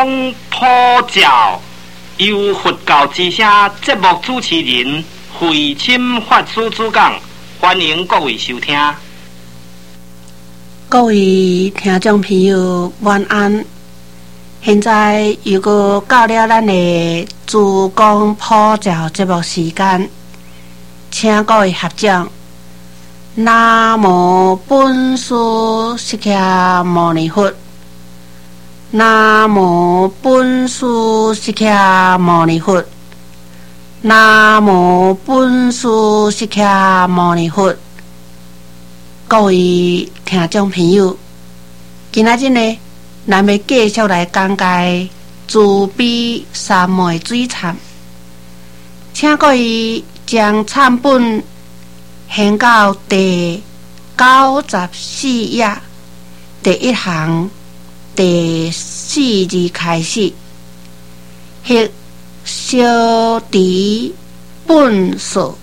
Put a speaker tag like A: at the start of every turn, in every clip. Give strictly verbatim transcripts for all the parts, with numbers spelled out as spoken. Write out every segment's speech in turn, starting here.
A: 公普照，由佛教之声节目主持人慧清法师主讲，欢迎各位收听。
B: 各位听众朋友，晚安。现在又过到了咱的主讲普照节目时间，请各位合掌。南无本师释迦牟尼佛。南无本师释迦牟尼佛。南无本师释迦牟尼佛。各位听众朋友，今仔日呢，咱要继续来讲解慈悲三昧水忏，请各位将忏本掀到第九十四页第一行第四字开始，迄小持本数，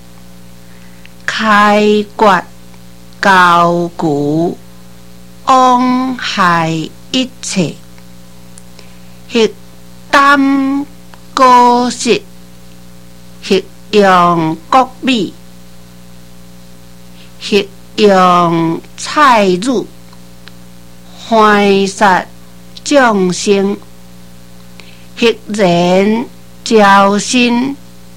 B: 开决高古，往害一切，迄担果实，迄用国米，迄用菜乳，欢杀众生，迄然招心，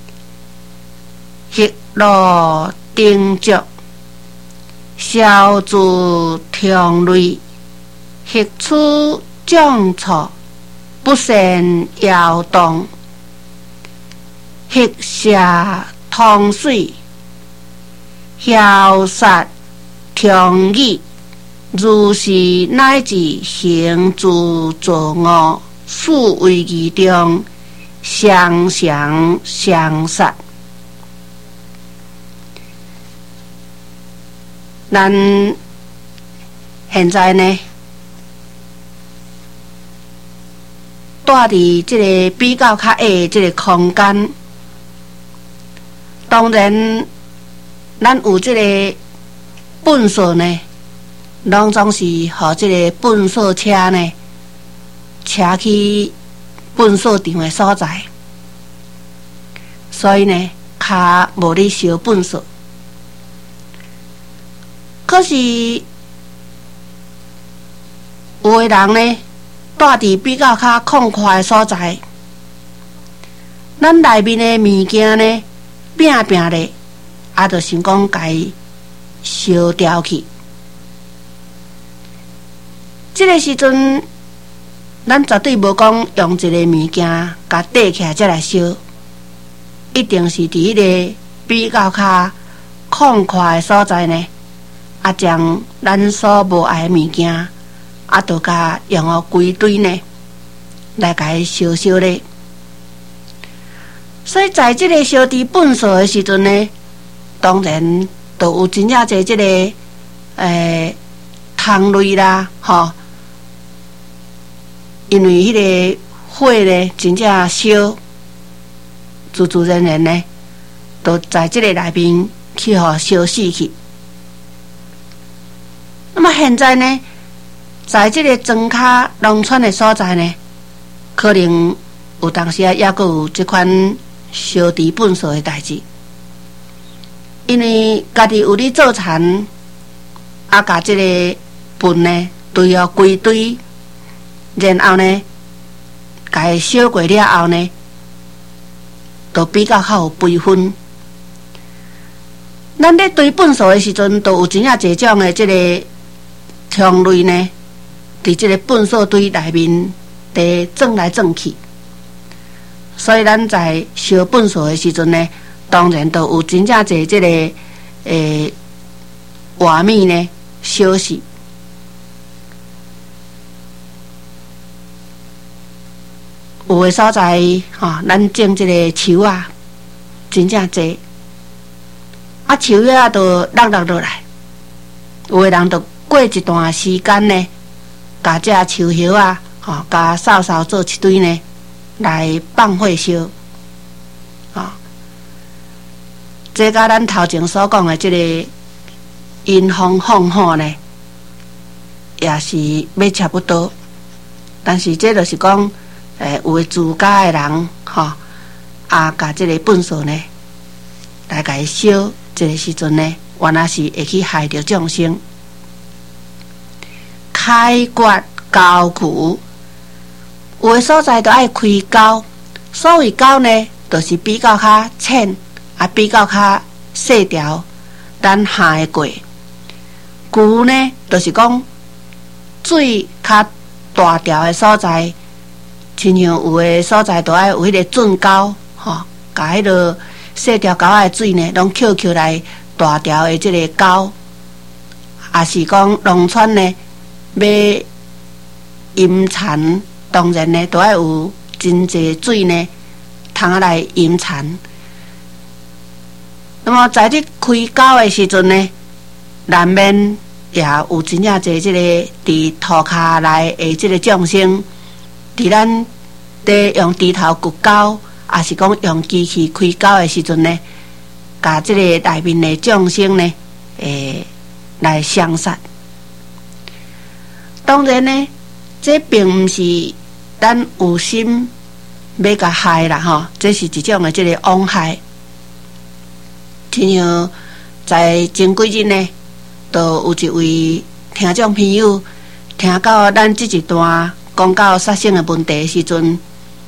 B: 迄落定着，消除痛累，迄处障处，不善摇动，迄下通水，消杀痛意，如是乃至行诸作恶，数为其中，相相相杀。咱现在呢，住伫这个比较较矮的这个空间，当然，咱有这个粪扫呢，拢总是和这个粪扫车呢，车去粪扫场的所在，所以呢，较无咧烧粪扫。可是，有的人呢，住伫比较较空旷的所在，咱内面的物件呢，拼拼咧，也就想讲甲伊烧掉去。这个时阵，咱绝对无讲用一个物件甲缀起来才来烧，一定是伫迄个比较较空旷的所在呢。啊，将咱所无爱的物件，啊，就甲用个规堆呢，来甲伊烧烧咧。所以在这个烧除粪扫的时阵呢，当然都有真正侪这个诶汤类啦，吼，因为迄个火呢真正烧，自自然然呢，都在这个内面去互烧死去。那么现在呢，在这个庄脚农村的所在呢，可能有当时啊，也阁有这款烧除粪扫的代志，因为家己有咧做田，啊，甲这个粪呢堆哦规堆，然后呢，甲伊烧过了后呢，都比较较有肥分。咱咧堆粪扫的时阵，都有真正侪种的这个虫类呢，伫这个粪扫堆内面伫转来转去，所以咱在烧粪扫的时阵呢，当然都有真正侪这个诶活米呢烧死。有的所在吼、哦，咱种这个树啊，真正侪，啊树叶啊都落落落来，有的人都过一段时间呢，把这树叶啊，吼、哦，甲扫扫做一堆呢，来放火烧，啊、哦，这甲咱头前所讲的这个因风放火呢，也是要差不多。 但是这就是讲，诶，有诶自家诶人，吼，啊，甲这个粪扫呢，来甲伊烧，这个时阵呢，原来是会去害着众生。开掘沟渠，有诶所在都爱开沟，所谓沟呢，就是比较较浅，啊，比较较细条，咱行会过。渠呢，就是讲水较大条诶所在，亲像有诶所在都爱有迄个圳沟，吼，甲迄个细条沟仔诶水呢，拢扣扣来大条诶即个沟，也是讲农村呢。要饮田，当然呢，都要有真济水呢，通啊来饮田。那么在这开沟的时阵呢，难免也有真正侪这个伫土骹内的这个众生，伫咱伫用猪头掘沟，也是讲用机器开沟的时阵呢，甲这个内面的众生呢，诶，来相杀。当然呢，这并不是咱有心要甲害啦吼，这是一种的这个枉害。亲像在前几日呢，都有一位听众朋友听到咱这一段讲到杀生的问题的时阵，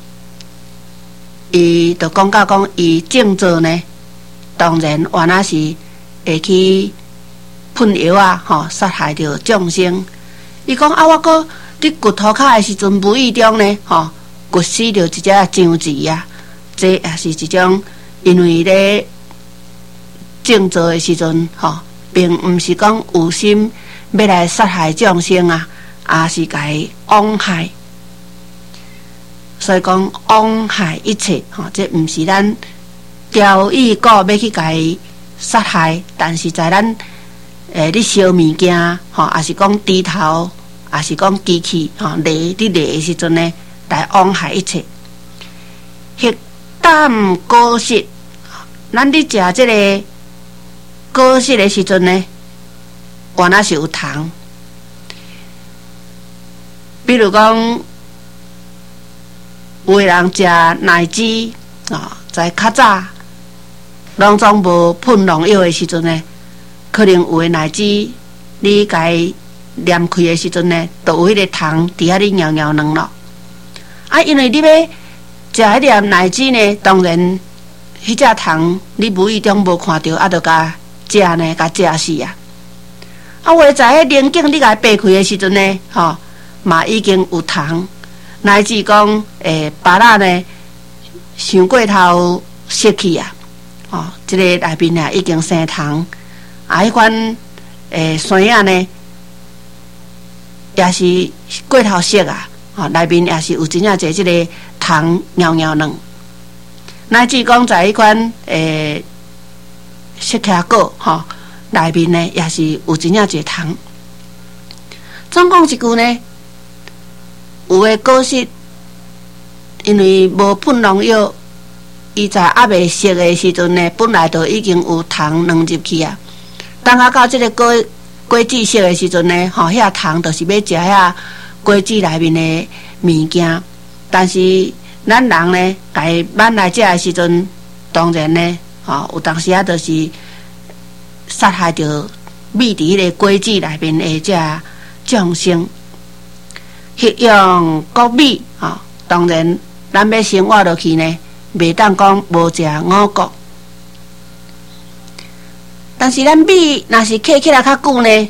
B: 伊就讲到讲伊正做呢，当然原来是会去喷药啊，吼杀害着众生。伊讲啊，我搁伫掘土骹的时阵，无意中呢，吼，掘死着一只獐子啊！这也是一种，因为咧正做的时阵，吼，并毋是讲有心要来杀害众生啊，也是甲伊枉害。所以讲枉害一切，吼，这毋是咱调意故要去甲伊杀害，但是在咱诶，你烧物件，吼，也是讲猪头。也是讲机器吼，犁伫犁的时阵呢，来枉害一切。血胆果实，咱伫食这个果实的时阵呢，原来是有糖。比如讲，有的人食奶汁啊，在较早拢总无喷农药的时阵呢，可能有的奶汁你该。念开的时阵呢，就有迄个糖伫遐哩摇摇软咯。啊，因为你要食迄粒奶汁呢，当然迄只糖你无意中无看到，啊，就甲食呢，甲食死啊。啊，话在迄棱镜你甲掰开的时阵呢，吼，嘛已经有糖，乃至讲诶，巴拉呢，伤过头失去啊，吼，即个内面啊已经生糖，啊，迄款诶酸啊呢。也是过头色啊，吼，内面也是有真正侪即个糖摇摇软，乃至讲在迄款诶色茄果吼，内面呢也是有真正侪糖。总讲一句呢，有诶果实，因为无喷农药，伊在还未熟诶时阵呢，本来就已经有糖软入去啊。当啊到即个果。果子熟的时阵呢，吼，遐糖就是要食遐果子内面的物件。但是咱人呢，家慢来食的时阵，当然呢，吼，有当时啊，就是杀害着秘伫迄个果子内面的这众生，血用国米，吼，当然咱要生活落去呢，袂当讲无食五谷。但是咱米若是刻起来较久呢，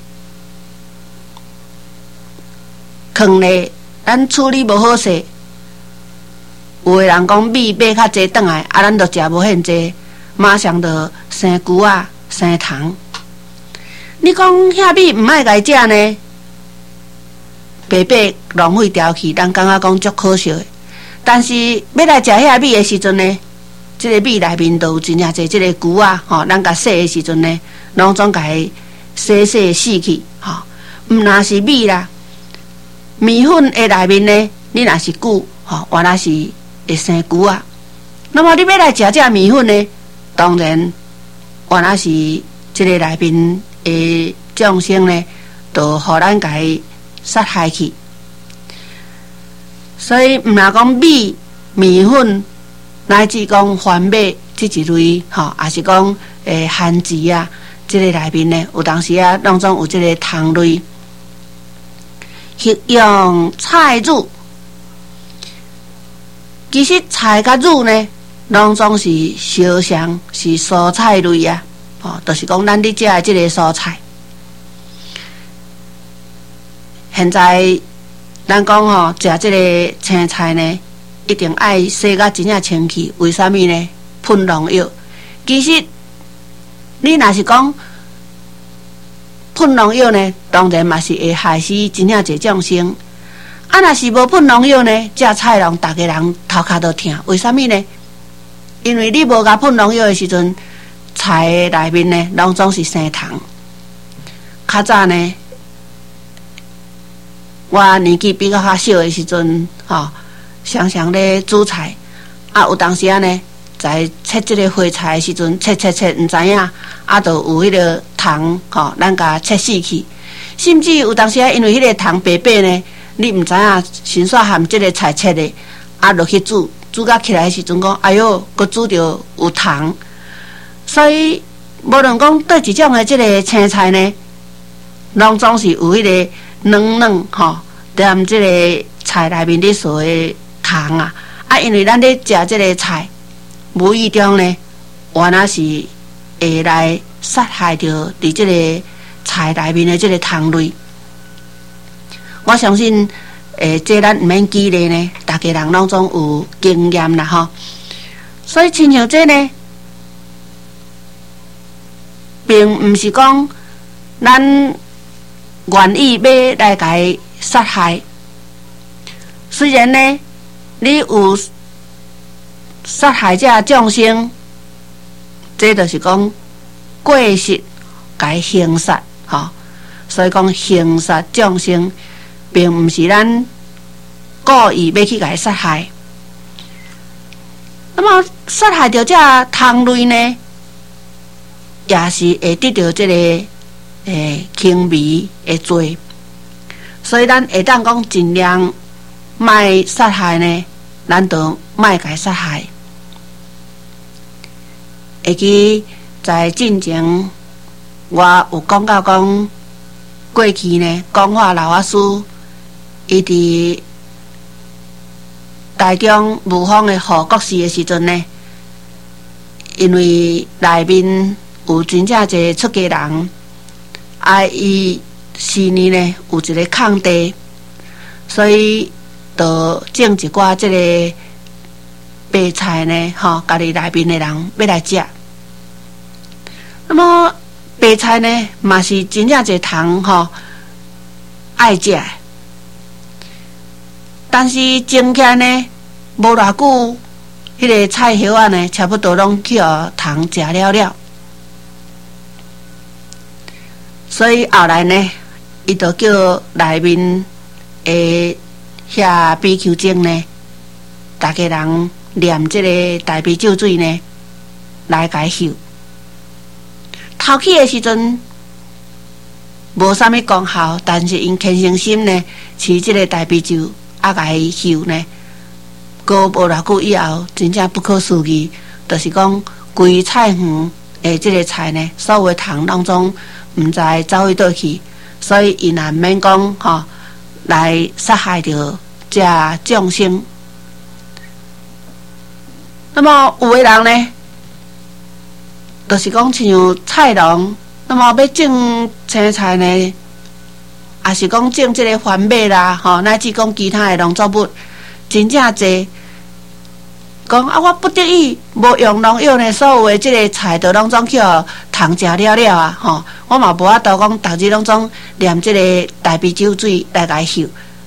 B: 放咧咱处理无好势，有个人讲米买较济转来，啊，咱就食无遐济，马上就生菇啊、生虫。你讲遐米毋爱家食呢，白白浪费掉去，咱感觉讲足可惜的。但是要来食遐米的时阵呢？即个米内面都有真正侪即个菇啊，吼，咱甲洗的时阵呢，拢总甲伊洗洗死去，吼，毋若是米啦，米粉的内面呢，你若是菇，吼，原来是会生菇啊。那么你要来食这米粉呢，当然原来是即个内面的众生呢，都互咱甲伊杀害去。 所以毋若讲米、米粉，乃至讲番麦这一类，吼，也是讲诶番薯啊，即、这个内面呢，有当时啊，拢总有即个糖类。用菜乳，其实菜甲乳呢，拢总是相像，是蔬菜类啊，哦，就是讲咱伫食的即个蔬菜。现在咱讲吼，食即个青菜呢，一定爱洗甲真正清气。为什么呢？喷农药。其实你若是讲喷农药呢，当然嘛是会害死真正侪众生。啊，若是无喷农药呢，食菜人逐个人头壳都疼。为什么呢？因为你无甲喷农药的时阵，菜的内面呢，拢总是生虫。较早呢，我年纪比较较小的时阵，吼，常常咧煮菜，啊，有当时啊呢，在切即个花菜的时阵，切切切，毋知影，啊，就有迄个虫，吼，咱甲切死去。甚至有当时啊，因为迄个虫白白呢，你毋知影，先煞含即个菜切的，啊，落去煮，煮甲起来的时阵讲，哎哟，佮煮着有虫。所以，无论讲对一种的即个青菜呢，拢总是有迄个软软吼，踮即个菜内面咧所的虫啊，啊，因为咱咧食即个菜，无意中呢，原来是会来杀害着伫即个菜内面的即个虫类。我相信，诶，这咱毋免激励呢，大家人拢总有经验啦吼。所以，亲像这呢，并毋是讲咱愿意要来甲伊杀害。虽然呢，你有杀害这众生，这就是讲过失甲伊刑杀，吼。所以讲刑杀众生，并毋是咱故意要去甲伊杀害。那么杀害着这虫类呢，也是会得到这个诶轻微的罪。所以咱会当讲尽量莫杀害呢，咱就莫甲伊杀害。会记在进前，我有讲到讲过去呢，讲话老法师伊伫台中武芳的护国寺的时阵呢，因为内面有真正侪出家人，啊，伊四年呢有一个空地，所以就种一寡即个白菜呢，吼，家己内面的人要来食。那么白菜呢，嘛是真正侪虫吼爱食，但是种起来呢，无偌久，迄个菜叶啊呢，差不多拢去互虫食了了。所以后来呢，伊就叫内面诶遐比丘精呢，大家人念即个大悲咒水呢，来解休。头起的时阵无啥物功效，但是因虔诚心呢，持即个大悲咒啊，解休呢，过无偌久以后，真正不可思议，就是讲规菜园诶，即个菜呢，所有的虫当中，毋知走去倒去，所以伊也免讲吼来杀害着这众生。那么有的人呢，就是讲像菜农，那么要种青菜呢，也是讲种这个番麦啦，吼，乃至讲其他的农作物，真正侪。讲啊，我不得已无用农药呢，所有的即个菜都拢总去互虫食了了啊！吼，我嘛无法度讲，逐日拢总念即个大悲咒水来解休。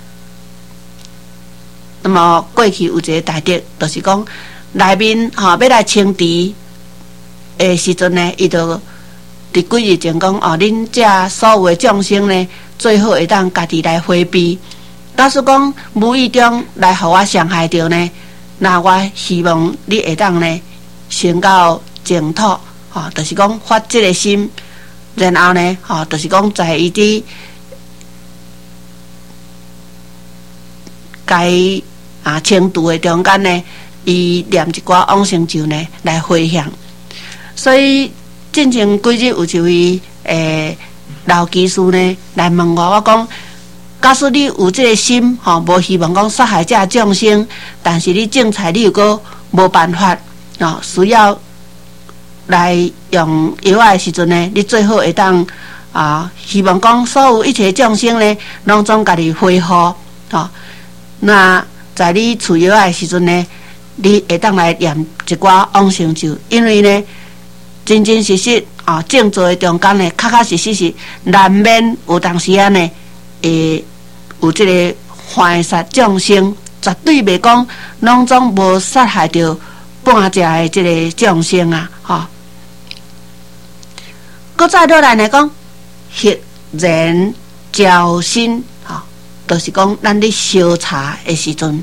B: 那么过去有一个大德，就是讲内面吼、哦、要来清除的时阵呢，伊就伫几日前讲哦，恁这所有的众生呢，最好会当家己来回避。假使讲无意中来互我伤害着呢？那我希望你会当呢，先到净土，吼、哦，就是讲发这个心，然后呢，吼、哦，就是讲在伊伫该啊清除的中间呢，伊念一寡往生咒呢来回向。所以进前几日有一位诶老技师呢来问我，我讲，假使你有这个心，吼、哦，无希望讲杀害这众生，但是你种菜你又个无办法，哦，需要来用药的时阵呢，你最好会当啊，希望讲所有一切众生呢，拢总家己恢复，哦，那在你除药的时阵呢，你会当来念一寡往生咒，因为呢，真真实实啊，正做的中间呢，确确实实是难免有当时啊呢，会有这个犯杀众生，绝对袂讲拢总无杀害到半只的这个众生啊，吼、哦。搁再落来来讲，血然焦心，吼、哦，就是讲咱咧烧茶的时阵，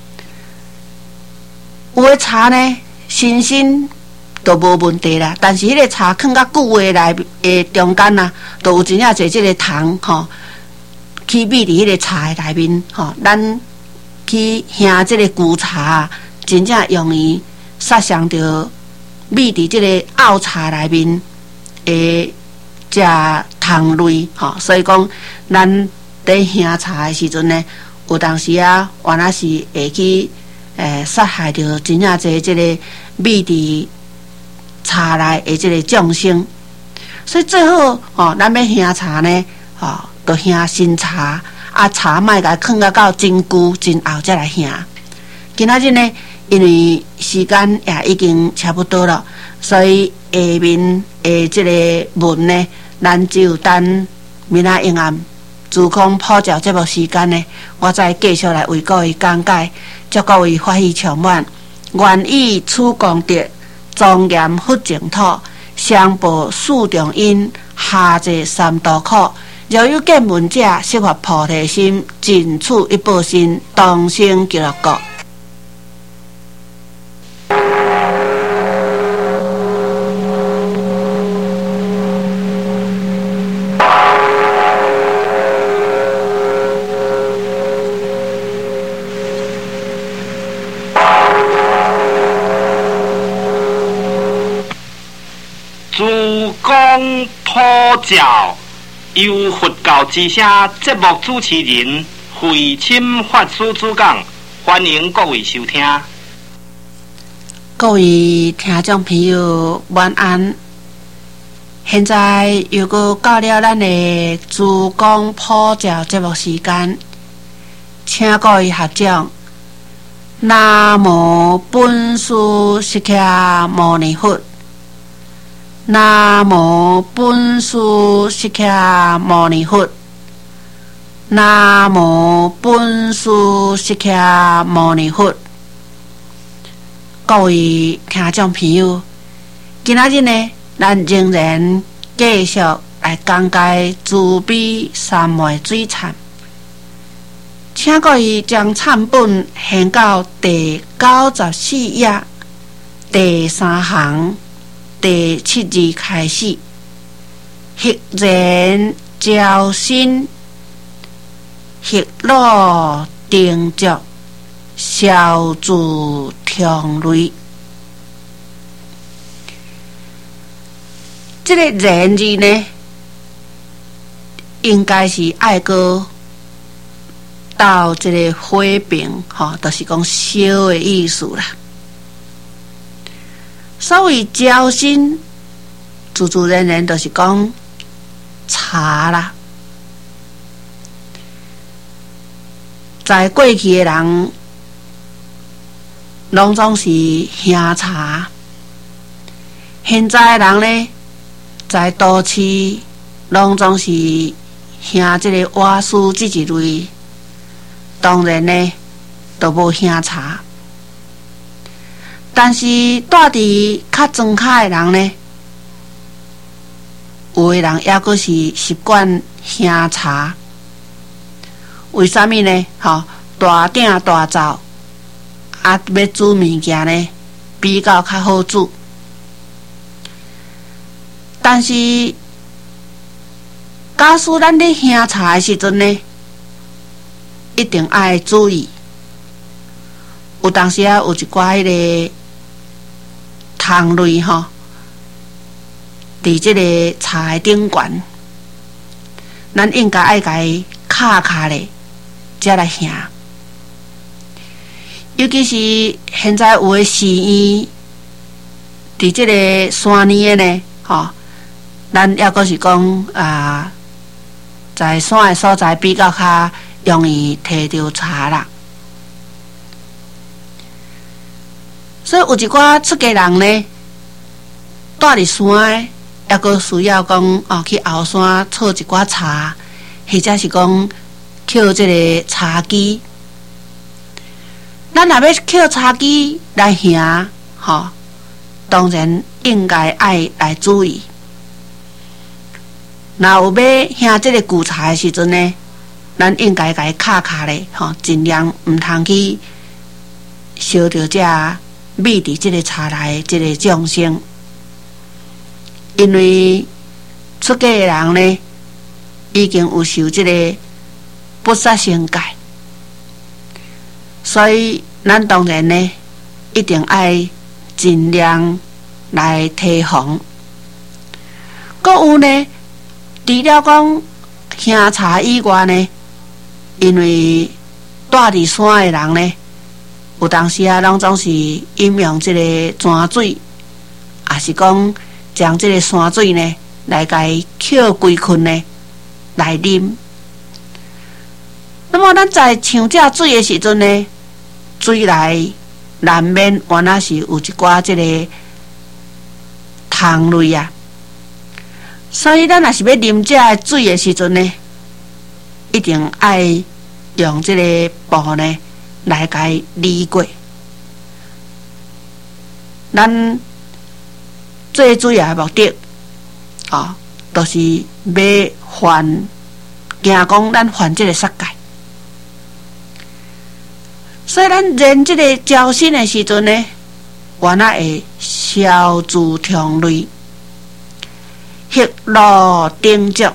B: 有的茶呢新鲜都无问题啦，但是迄个茶放较久的来诶中间啊，都有真正侪即个糖吼。哦去秘伫迄个茶的内面，吼、哦，咱去烘即个旧茶，真正容易杀伤到秘伫即个漚茶内面诶，只糖类，吼、哦，所以讲咱伫烘茶的时阵呢，有当时啊，原来是会去诶杀害到真正侪即个秘伫茶内的即个众生，所以最好哦，咱要烘茶呢，哦。就烘新茶，啊茶莫甲放啊到真久真后才来烘。今仔日呢，因为时间也已经差不多了，所以下面的这个文呢，咱只有等明仔阴暗自空普照节目时间呢，我再继续来为各位讲解，祝各位欢喜充满。愿以此功德，庄严佛净土，上报四重恩，下济三途苦。若有见闻者，悉发菩提心，尽此一报身，当生极乐国。
A: 诸公普照。由佛教之声节目主持人慧钦法师主讲，欢迎各位收听。
B: 各位听众朋友，晚安。现在又过到了咱的自讲普照节目时间，请各位合掌。南无本师释迦牟尼佛。南无本师释迦牟尼佛。南无本师释迦牟尼佛。各位听众朋友，今仔日呢，咱仍然继续来讲解慈悲三昧水忏，请各位将忏本献到第九十四页第三行。第七字开始，血然焦心，血落定着，消除痛累。这个然字呢，应该是爱过到这个火饼，吼、哦，就是讲烧的意思啦。所谓焦心，自自然然就是讲茶啦。在过去的人，拢总是烘茶；现在的人呢，在都市，拢总是烘这个瓦斯这一类。当然呢，都无烘茶。但是住伫较庄卡的人呢，有的人也阁是习惯烘茶。为什么呢？吼，大鼎大灶，啊，要煮物件呢，比较较好煮。但是，假使咱咧烘茶的时阵呢，一定爱注意， 有当时啊有一寡迄个糖类吼，伫即个茶的顶悬，咱应该爱甲伊敲敲咧，才来行。尤其是现在有诶寺院，伫即个山里的呢，吼，咱抑阁是讲啊，在山诶所在比较较容易摕到茶啦。所以有一寡出家人呢，住伫山诶，抑阁需要讲哦去后山采一寡茶，或者是讲捡即个茶机。咱若要捡茶机来行，吼，当然应该爱来注意。若有要行即个旧茶诶时阵呢，咱应该甲伊敲敲咧，吼，尽量毋通去烧着遮秘伫即个茶内即个众生，因为出家诶人呢，已经有受即个不杀生戒。所以，咱当然呢，一定爱尽量来提防。搁有呢，除了讲行茶以外呢，因为住伫山的人呢，有当时啊，拢总是饮用即个泉水，也是讲将即个山水呢，来甲伊捡规群呢来啉。那么，咱在抢这水的时阵呢，水内难免原来是有一寡即个糖类啊，所以咱若是要啉这个水的时阵呢，一定爱用即个布呢来甲伊理过。咱做水啊目的，哦，都、就是要还，惊讲咱还即个杀戒。所以咱练即个招心的时阵呢，原来会消除痛类，迄路定足。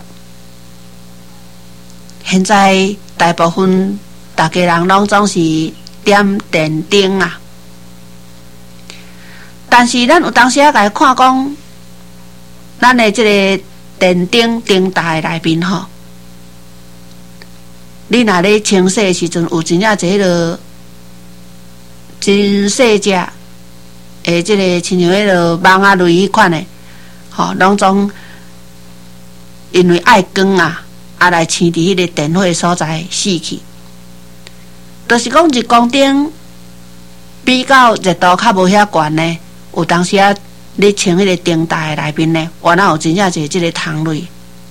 B: 现在大部分大家人拢总是点电灯啊，但是咱有当时啊，甲伊看讲，咱的即个电灯灯台内面吼，你若咧清洗的时阵，有真正一个真细只诶，即个亲像迄个网啊类迄款的，吼，拢总因为爱光啊，啊来生伫迄个电火所在死去。就是讲日光灯比较热度较无遐悬呢，有当时啊，你穿迄个灯台内面呢，原来有真正是即个糖类。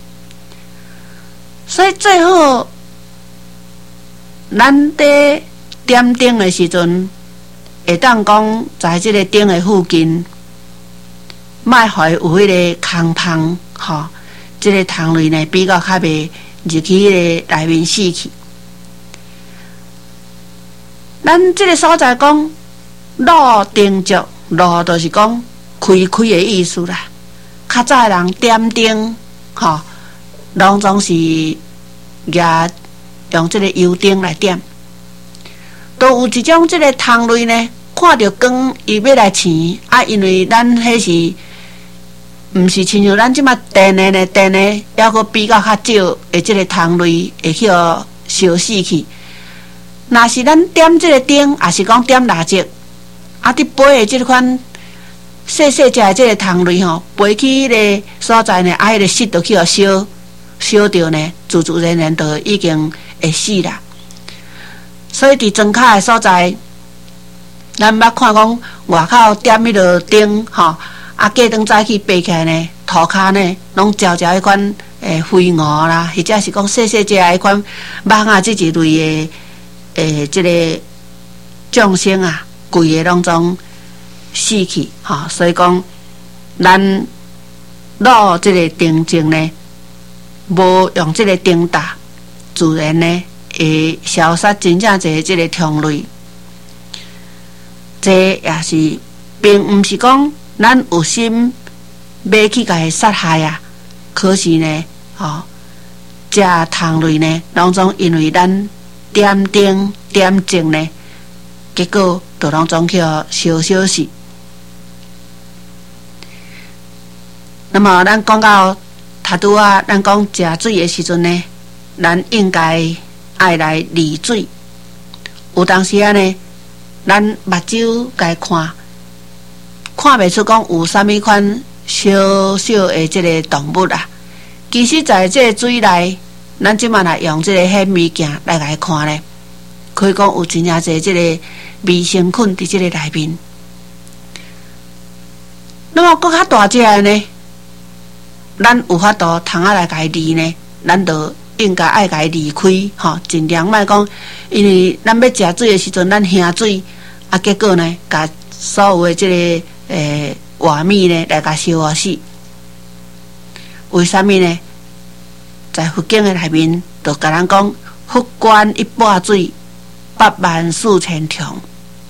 B: 所以最好，咱伫点灯的时阵，会当讲在即个灯的附近，莫互伊有迄个空芳，吼，即个糖类呢比较较袂入去迄个内面死去。咱即个所在讲路定足，路就是讲开开的意思啦。较早的人点灯，吼，拢总是举用即个油灯来点，都有一种即个糖类呢。看到光，伊要来饲啊，因为咱迄是，毋是亲像咱即马电的呢，电的抑阁比较较少的即个糖类会去互烧死去。若是咱点即个灯，也是讲点蜡烛，啊，伫飞的即款细细只的即个糖类吼，飞去迄个所在呢，啊，迄个湿就去互烧烧着呢，自自然然就已经会死啦。所以伫庄脚的所在。咱捌看讲外口点迄落灯吼，啊，过灯早起爬起来呢，涂骹呢拢焦焦迄款诶飞蛾啦，或者是讲细细只迄款蚊啊，即一类诶诶，即个众生啊，规个拢总死去吼。所以讲，咱攞即个灯镜呢，无用即个灯打，自然呢会消杀真正侪即个虫类。这也是，并毋是讲咱有心要去甲伊杀害啊。可是呢，吼，这糖类呢，拢总因为咱点灯点睛呢，结果都拢总去烧烧死。那么咱讲到头拄啊，咱讲食水的时阵呢，咱应该爱来离水。有当时啊呢，咱目睭该看，看袂出讲有啥物款小小的这个动物啊。其实在这个水内，咱即马来用这个显微镜来来看咧，可以讲有真正侪这个微生菌伫这个内面。那么搁较大只的呢，咱有法度通啊来家离呢，咱就应该爱家离开，吼，尽量莫讲，因为咱要食水的时阵，咱喝水，啊，结果呢，甲所有的这个诶活米呢来甲烧啊死。为什么呢？在佛经的内面，就甲咱讲，佛观一钵水，八万四千虫。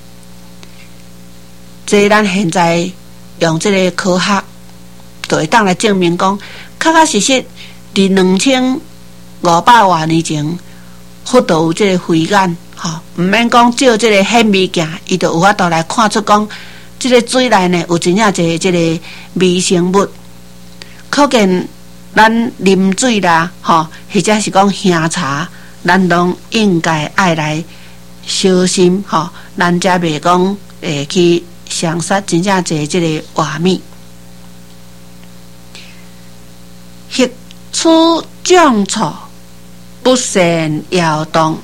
B: 这咱现在用这个科学，就会当来证明讲，确确实实，伫两千五百多年前，佛就有这个慧眼，吼，毋免讲照这个显微镜，伊就有法度来看出讲，这个水内呢有真正侪这个微生物，可见咱啉水啦，吼，或者是讲喝茶，咱拢应该爱来小心，吼，咱才袂讲会去伤杀真正侪这个活米。翕出种处，不善摇动。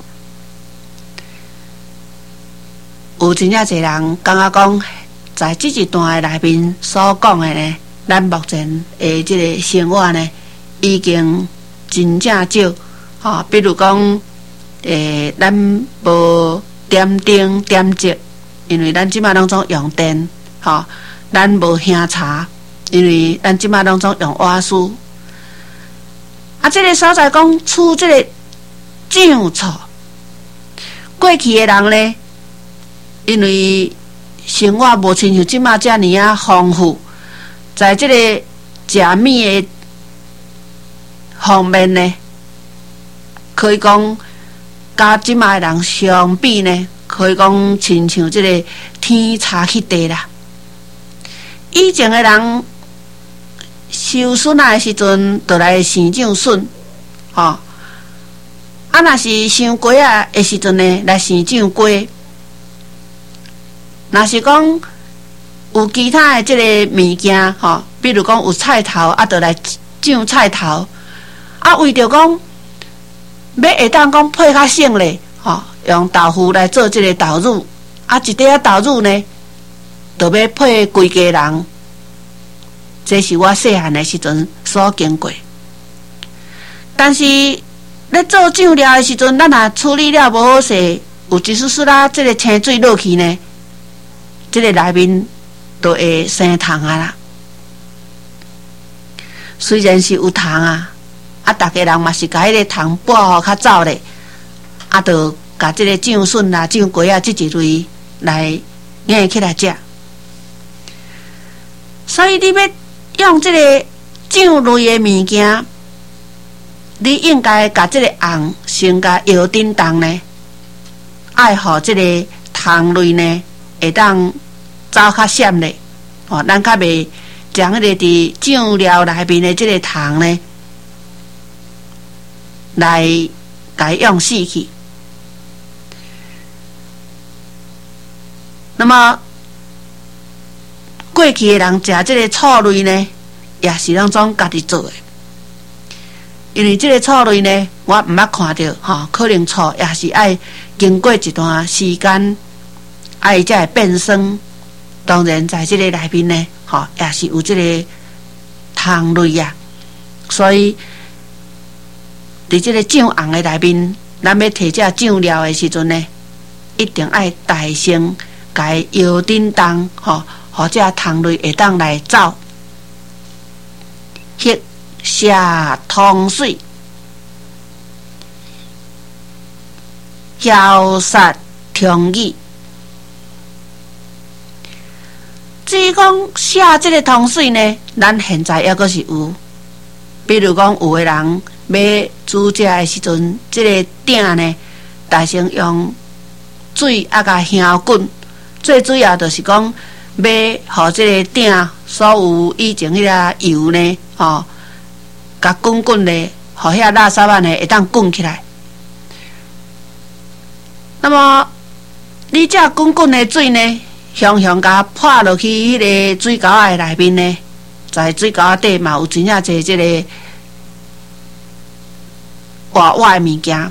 B: 有真正侪人感觉讲，在这一段的内面所讲的呢，咱目前的这个生活呢，已经真正少。吼、哦，比如讲，诶、欸，咱无点灯点烛，因为咱即马拢总用电。吼、哦，咱无喝茶，因为咱即马拢总用瓦斯。啊，这个所在讲处这个种处，过去的人呢，因为生活无亲像即马遮尔啊丰富，在这个食米的方面呢，可以讲甲即马的人相比呢，可以讲亲像这个天差去地啦。以前的人收笋仔的时阵，就来生长笋，吼、哦。啊，若是伤瓜仔的时阵呢，来生长瓜。若是讲有其他的这个物件，吼、哦，比如讲有菜头，啊，就来长菜头。啊，为着讲要会当讲配较省咧，吼、哦，用豆腐来做这个豆乳，啊，一块仔豆乳呢，就要配规家人。这是我细汉的时阵所经过，但是咧做酱料的时阵，咱若处理了无好势，有一丝丝啦，这个清水落去呢，这个内面都会生虫啊啦。虽然是有虫啊，啊，大家人嘛是甲迄个虫剥互较走咧，啊，就甲这个酱笋啦、酱瓜啊这一类来硬起来食。所以你要用这个酱类的物件，你应该甲这个红先甲摇叮当呢，爱互这个糖类呢会当走较闪咧，哦，咱较袂将迄个伫酱料内面的这个糖呢来甲用死去。那么过去的人食这个醋类呢，也是拢总家己做的。因为这个醋类呢，我毋捌看到，吼、哦，可能醋也是爱经过一段时间，爱才会变酸。当然，在这个内面呢，吼、哦，也是有这个糖类啊。所以，伫这个酱红的内面，咱要摕这酱料的时阵呢，一定爱大声甲伊摇叮当，吼、哦。或者糖类会当来走，翕下通水，消杀虫蚁。至于讲下这个通水呢，咱现在还阁是有，比如讲有的人要煮食的时阵，这个鼎呢，大声用水啊甲香滚。 最主要就是讲要互即个鼎所有以前迄个油呢，吼，甲滚滚的，互遐垃圾仔呢会当滚起来。那么你这滚滚的水呢，向向甲泼落去迄个水沟仔内面呢，在水沟仔底嘛有真正侪即个活活的物件。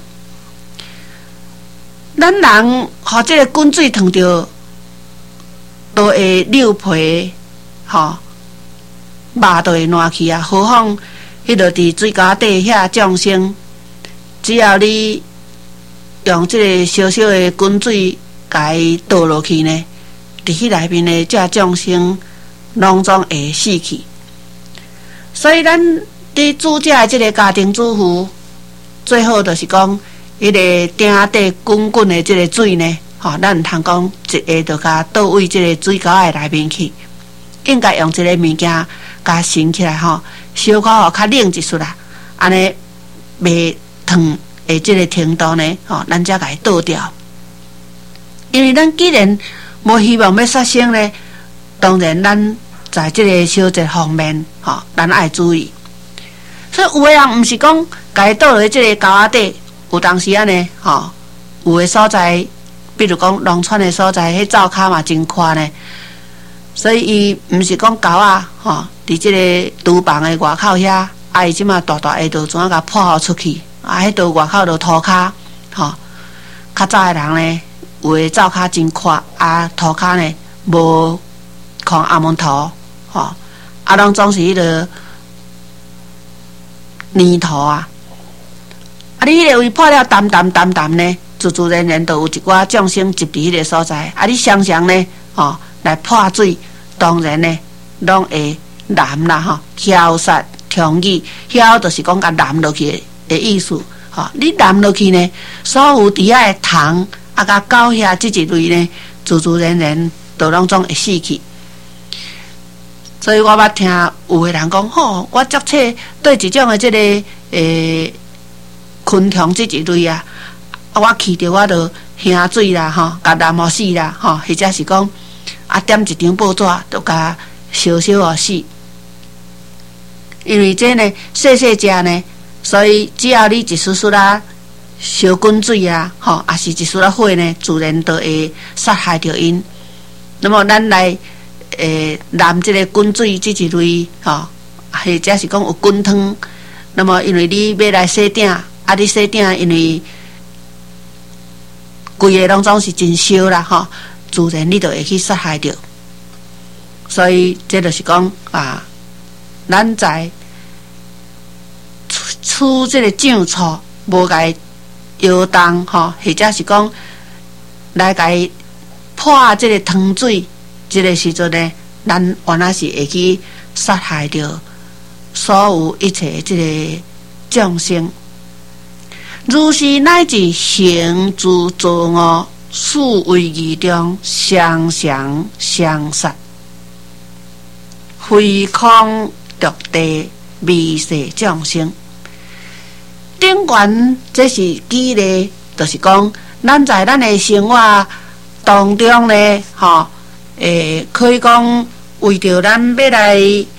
B: 咱人互即个滚水烫着，都会溜皮，吼，肉都会烂去啊。何况迄落伫水沟仔底遐众生，只要你用即个小小的滚水甲伊倒落去呢，伫迄内面的遮众生拢总会死去。所以咱伫煮食的即个家庭主妇，最好就是讲，迄个鼎底滚滚的即个水呢，吼，咱毋通讲一下就甲倒位即个水沟的内面去，应该用一个物件甲升起来吼，小可互较冷一撮啦，安尼袂烫的即个程度呢，吼，咱才甲伊倒掉。因为咱既然无希望要杀生呢，当然咱在即个烧节方面，吼，咱爱注意。所以有诶人毋是讲甲伊倒落即个沟仔底，有当时安尼，吼，有诶所在，比如讲农村诶所在，迄灶骹嘛真宽呢。所以伊毋是讲沟仔，吼，伫即个厨房诶外口遐，啊伊即马大大下道怎啊甲破互出去，啊迄道外口就涂骹，吼。较早诶人呢，有诶灶骹真宽，啊涂骹呢无看阿门涂，吼，啊拢总是迄个泥土啊。啊，你迄个位破了淡淡淡淡呢，自自然然就有一寡众生集伫迄个所在。啊，你常常呢，吼，来破水，当然呢，拢会淋啦，吼，消杀冲语，消就是讲甲淋落去的意思，吼，你淋落去呢，所有底下的虫啊，甲狗遐即一类呢，自自然然都拢总会死去。所以我捌听有个人讲，吼，我足册对一种的即、这个诶昆虫即一类啊，啊，我去着我就下水啦，吼，甲淋互死啦，吼，或者是讲啊点一张报纸，就甲烧烧互死。因为这呢细细只呢，所以只要你一丝丝啦烧滚水啊，吼，也是一丝啦火呢，自然都会杀害着因。那么咱来。诶，淋即个滚水即一类，吼，或者是讲有滚汤。那么因为你要来洗鼎，啊，你洗鼎，因为规个拢总是真烧啦，吼，自然你就会去杀害着。所以这就是讲啊，咱在处即个酱醋，无甲伊摇动，吼，或者是讲来甲伊破即个汤水。这个时阵呢，咱原来是会去杀害着所有一切这个众生。如是乃至行诸作恶，数为义中，常常相杀，非空独地，微细众生。顶悬这是举例，就是讲咱在咱的生活当中呢，吼。诶，可以讲为着咱要来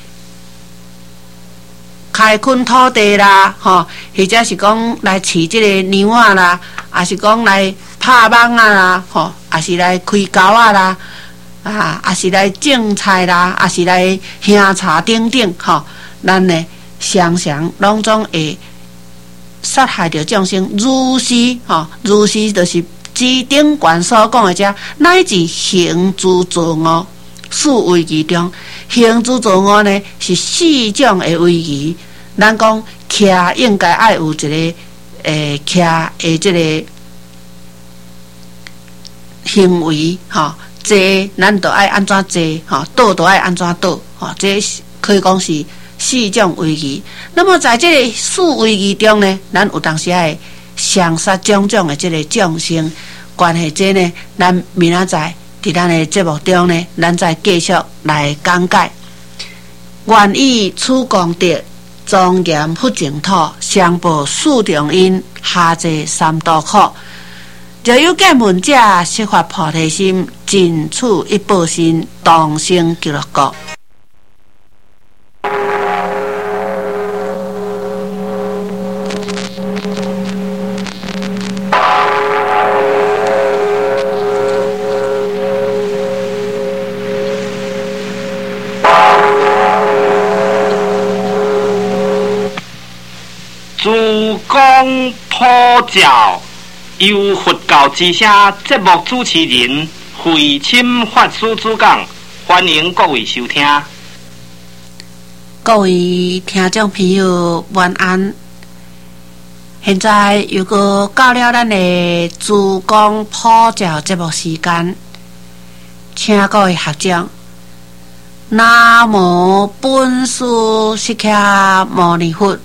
B: 开垦土地啦，吼，或者是讲来饲即个牛仔啦，也是讲来拍网啊啦，吼，也是来开沟啊啦，啊，也是来种菜啦，也是来烹茶等等，吼，咱呢常常拢总会杀害着众生，如是，吼，如是就是。指顶悬所讲的遮，乃至行诸作恶，数为其中。行诸作恶呢，是四种的为义。咱讲徛应该爱有一个诶徛的即个行为，吼，坐咱就爱安怎坐，吼，倒就爱安怎倒，吼，这可以讲是四种为义。那么在这个四为义中呢，咱有当时爱。相杀种种的这个众生关系，这呢，咱明仔载伫咱的节目中呢，咱再继续来讲解。愿以此功德，庄严佛净土，上报四重因，下济三毒苦。 若有见闻者，悉发菩提心，尽此一报身，同生极乐国。
A: 主公普照，由佛教之声节目主持人慧钦法师主讲，欢迎各位收听。
B: 各位听众朋友，晚安。现在又过到了咱的主公普照节目时间，请各位学长，南无本师释迦牟尼佛。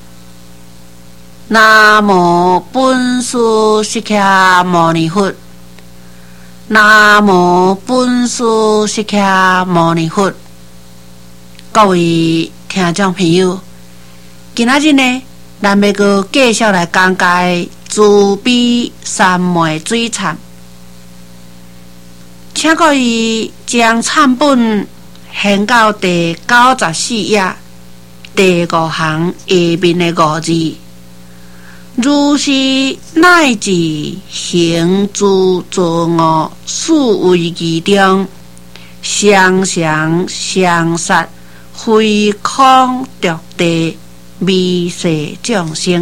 B: 南无本师释迦牟尼佛。南无本师释迦牟尼佛。各位听众朋友，今仔日呢，咱要阁继续来讲解慈悲三昧水忏，请各位将忏本掀到第九十四页第五行下面的五字。如是乃至行诸作恶，数为其中，常常常杀，非空独地，微细众生。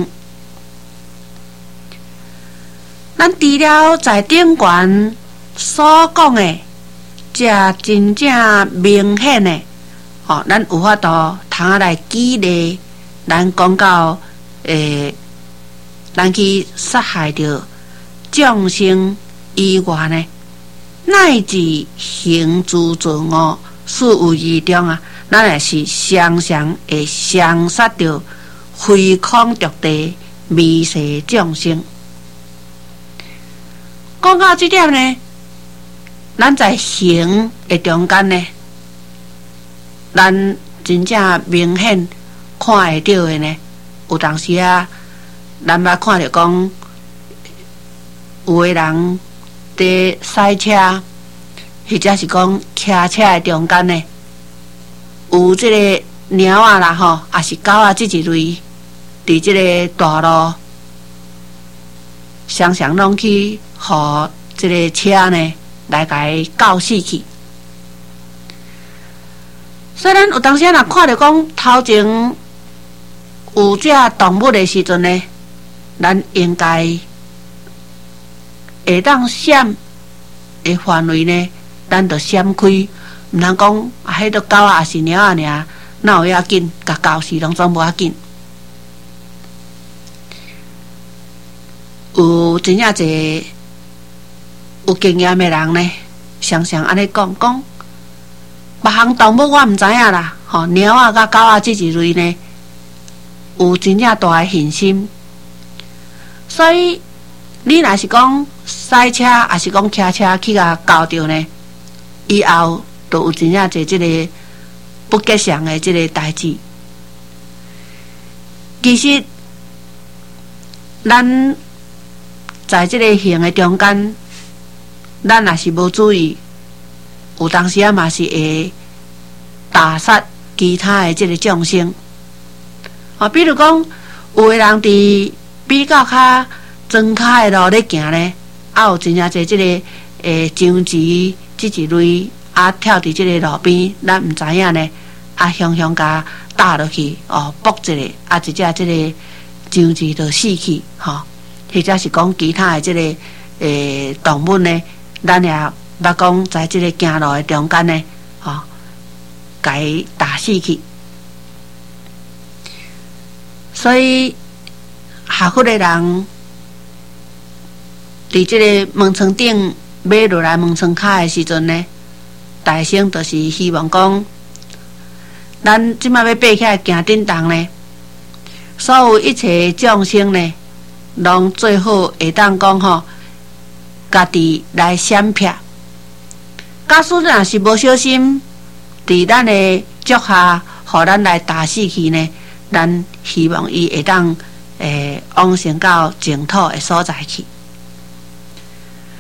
B: 咱除了在顶悬所讲的，这真正明显的，哦，咱有法度通啊来举例，咱讲到诶。咱去杀害着众生以外呢，乃至行诸作恶，数有其中啊，咱也是常常会伤杀着非空独地微细众生。讲到这点呢，咱在行的中间呢，咱真正明显看会到的呢，有当时啊。咱捌看着讲，有个人伫赛车，或者是讲骑车的中间呢，有即个猫啊啦吼，也是狗啊，即一类，伫即个大路，常常拢去互即个车呢来甲伊搞死去。虽然有当时若看着讲头前有这动物的时阵呢，咱应该会当闪的范围呢，咱就闪开，毋通讲啊，迄个狗啊，也是猫啊尔，哪有要紧？甲搞死拢总无要紧。有真正侪有经验的人呢，常常安尼讲讲，别项动物我毋知影啦，吼，猫啊、甲狗啊这一类呢，有真正大的信心。所以，你若是讲赛车，还是讲骑车去甲搞着呢，以后都有真正侪即个不吉祥的即个代志。其实，咱在即个行的中间，咱若是无注意，有当时啊嘛是会打杀其他的即个众生。啊，比如讲，有个人伫比较较庄脚的路咧行咧，啊有真正侪即个诶张旗即一类啊跳伫即个路边，咱毋知影呢，啊雄雄甲打落去哦，搏一个啊一只即个张旗就死去吼、哦，或者是讲其他的即、这个诶动物呢，咱也捌讲在即个行路的中间呢，吼、哦，甲伊打死去，所以。学佛的人，伫即个门床顶买落来门床骹的时阵呢，大声就是希望讲，咱即摆要爬起来行振动呢，所有一切众生呢，拢最好会当讲吼，家己来闪避。假使若是无小心，伫咱的脚下，互咱来打死去呢，咱希望伊会当。诶，往生到净土的所在去。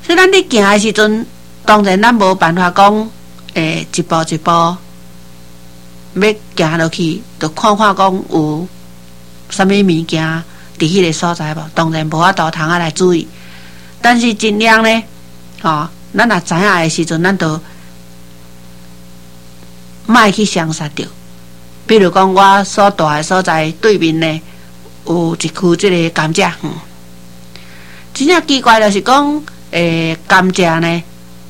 B: 所以咱伫行的时阵，当然咱无办法讲，诶，一步一步要行落去，就看看讲有啥物物件伫迄个所在无？当然无法度通啊来注意，但是尽量呢，吼、哦，咱若知影的时阵，咱就莫去伤杀着。比如讲，我所住的所在对面呢，有一区即个甘蔗园。嗯，真正奇怪就是讲，诶，甘蔗呢，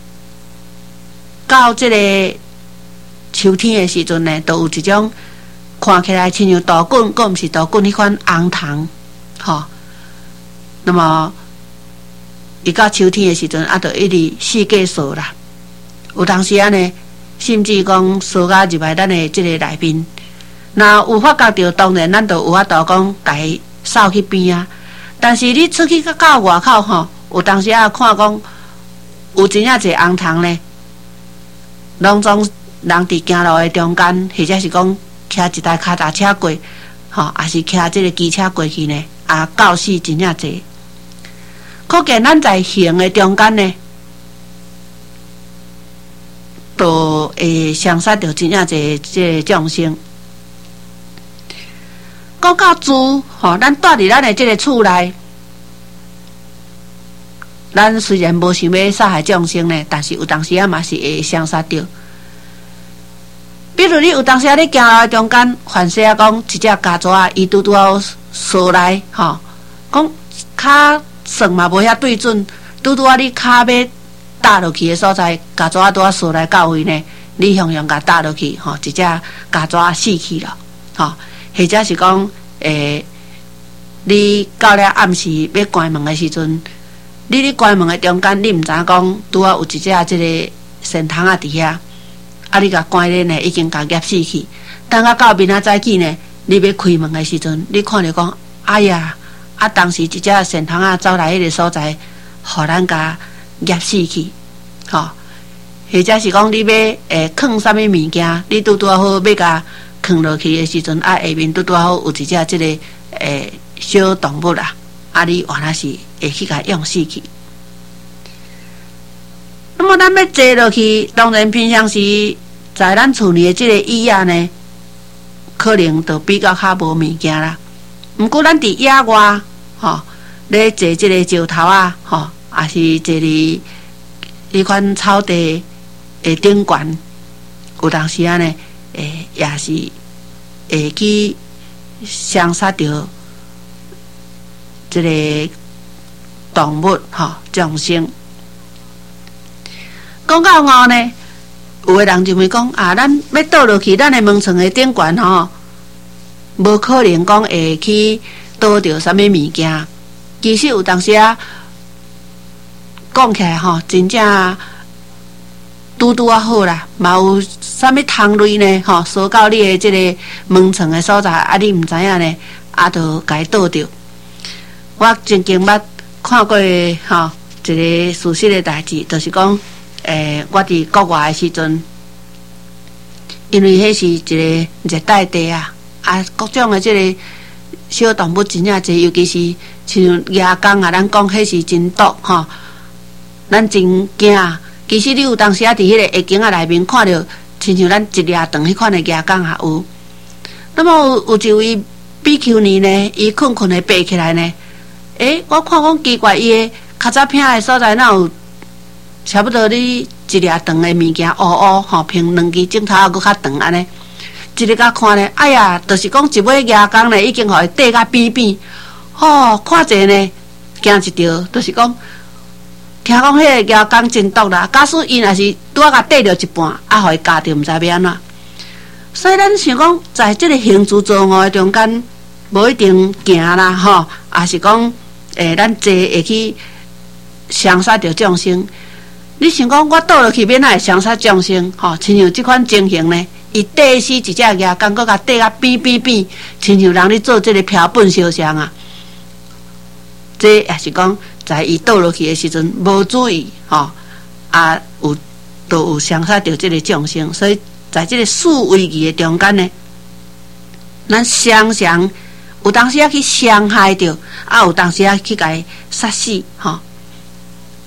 B: 到即个秋天的时阵呢，都有一种看起来亲像豆滚，佫毋是豆滚迄款红糖，吼、哦。那么，伊到秋天的时阵，啊，就一直四季熟啦。有当时啊呢，甚至讲熟甲入来咱的即个内面。那有发觉到，当然咱就有法度讲，家己扫去边啊。但是你出去到外口吼，有当时啊看讲，有真正侪红糖呢，拢总人伫行路的中间，或者是讲骑一台脚踏车过，吼，也是骑即个机车过去呢，啊，到死真正侪。可见咱在行的中间呢，都会伤杀到真正侪即个众生。讲到猪，吼，咱住伫咱的即个厝内，咱虽然无想要杀害众生呢，但是有当时啊嘛是会伤杀着。比如你有当时啊，你行路的中间，凡是啊讲一只家蛇啊，伊拄拄好扫来，吼，讲骹算嘛无遐对准，拄拄啊你骹要踏落去的所在，家蛇啊拄啊扫来到位呢，你向向甲踏落去，吼，一只家蛇啊死去了，吼。或者是讲，诶、欸，你到了暗时要关门的时阵，你咧关门的中间，你毋知影讲拄啊有一只即个神虫啊伫遐，啊你甲关咧呢，已经甲夹死去。等啊到明仔早起呢，你要开门的时阵，你看着讲，哎呀，啊当时一只神虫啊走来迄个所在，互咱甲夹死去，吼、哦。或者是讲你要诶藏啥物物件，你拄拄啊好要甲放落去的时阵，啊，下面拄拄好有一只即、這个诶小动物啦，啊，你原来是会去甲用死去。那么咱要坐落去，当然平常时在咱厝里的即个椅仔呢，可能就比较较无物件啦。毋过咱伫野外，吼，咧坐即个石头啊，吼，也是坐伫迄款草地的顶悬，有当时啊呢。诶，也是会去伤杀着这个动物吼众生。讲到后呢，有个人就会讲啊，咱要倒落去，咱的门床的顶悬吼，无可能讲会去倒着啥物物件。其实有当时啊，讲起来吼，真正。拄拄啊好啦，嘛有啥物虫类呢？吼，扫到你的即个门床的所在，啊，你毋知影呢，啊，就甲伊倒着。我曾经捌看过吼一个事实的代志，就是讲，诶、欸，我伫国外的时阵，因为迄是一个热带地啊，啊，各种的即个小动物真正侪，尤其是像野公啊，咱讲迄是真毒吼，咱真惊。其实你有当时啊，伫迄个下景啊内面看到，亲像咱一粒长迄款的野公也有。那么有有一位比丘尼呢，伊困困的爬起来呢，诶，我看讲奇怪，伊的较早片的所在，哪有差不多你一粒长的物件，乌乌吼，平两支镜头啊，搁较长安尼。一日甲看呢，哎呀，就是讲一尾野公呢，已经互伊缀甲扁扁，吼，看者呢，惊一跳，就是讲。听讲迄个野公真毒啦，假使伊若是拄啊甲缀着一半，啊，互伊咬着，毋知要安怎。所以咱想讲，在即个行住坐卧的中间，无一定行啦，吼，也是讲，诶、欸，咱坐会去伤杀着众生。你想讲，我倒落去免哪会伤杀众生？吼，亲像即款情形呢，伊缀死一只野公，搁甲缀甲扁扁扁，亲像人咧做即个漂本烧香啊。这也是讲。在伊倒落去的时阵，无注意吼，啊有都有伤害到这个众生，所以在这个四危机的中间呢，咱常常有当时啊去伤害着，啊有当时啊去甲伊杀死吼。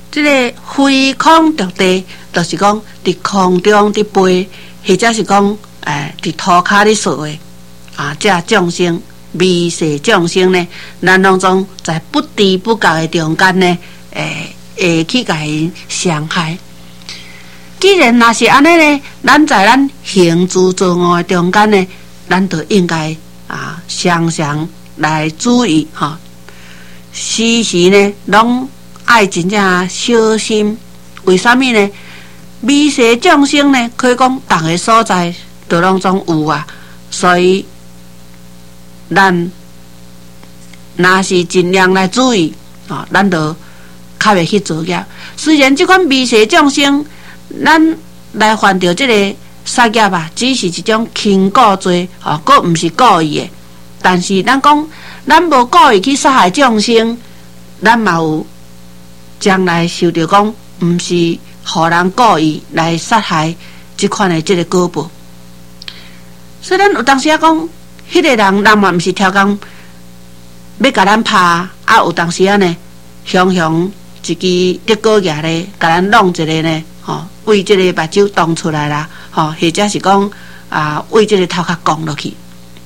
B: 即个飞空着地，就是讲伫空中伫飞，或者是讲诶伫涂骹咧坐诶啊，这众生微细众生呢，咱拢总在不知不觉诶中间呢，诶会去甲因伤害。既然若是安尼呢，咱在咱行住坐卧诶中间呢，咱就应该啊常常来注意吼，时时呢拢爱真正小心。为什么呢？微细众生呢，可以讲逐个所在都拢总有啊，所以咱若是尽量来注意啊，咱就较袂去作业。虽然即款微细众生，咱来犯着即个杀业啊，只是一种轻故罪，吼，佫毋是故意的。但是咱讲，咱无故意去杀害众生，咱嘛有将来受着讲，毋是互人故意来杀害即款的即个果报。所以咱有当时啊讲，迄个人人嘛毋是超工要甲咱拍，啊有当时啊呢，雄雄一支竹篙叶咧，甲咱弄一个呢，吼，为即个目睭动出来啦，吼，或者是讲啊，为即个头壳降落去。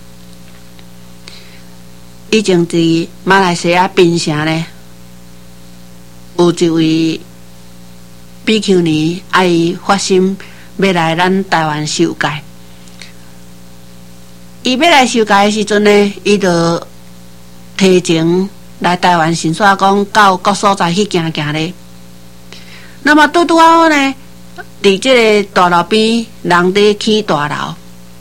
B: 以前伫马来西亚槟城呢，有一位比丘尼，啊伊发心要来咱台湾受戒。伊要来受戒的时阵呢，伊就提前来台湾先煞讲到各所在去行行咧。那么拄拄啊好呢，伫即个大路边，人伫起大楼。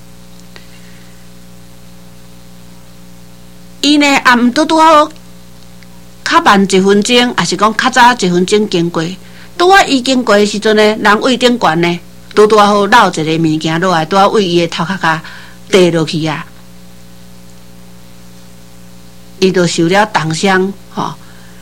B: 伊呢，也毋拄拄好，较慢一分钟，还是讲较早一分钟经过。拄啊，伊经过的时阵呢，人位顶悬呢，拄拄好落一个物件落来，拄啊为伊的头壳甲跌落去啊。伊就受了重伤，吼。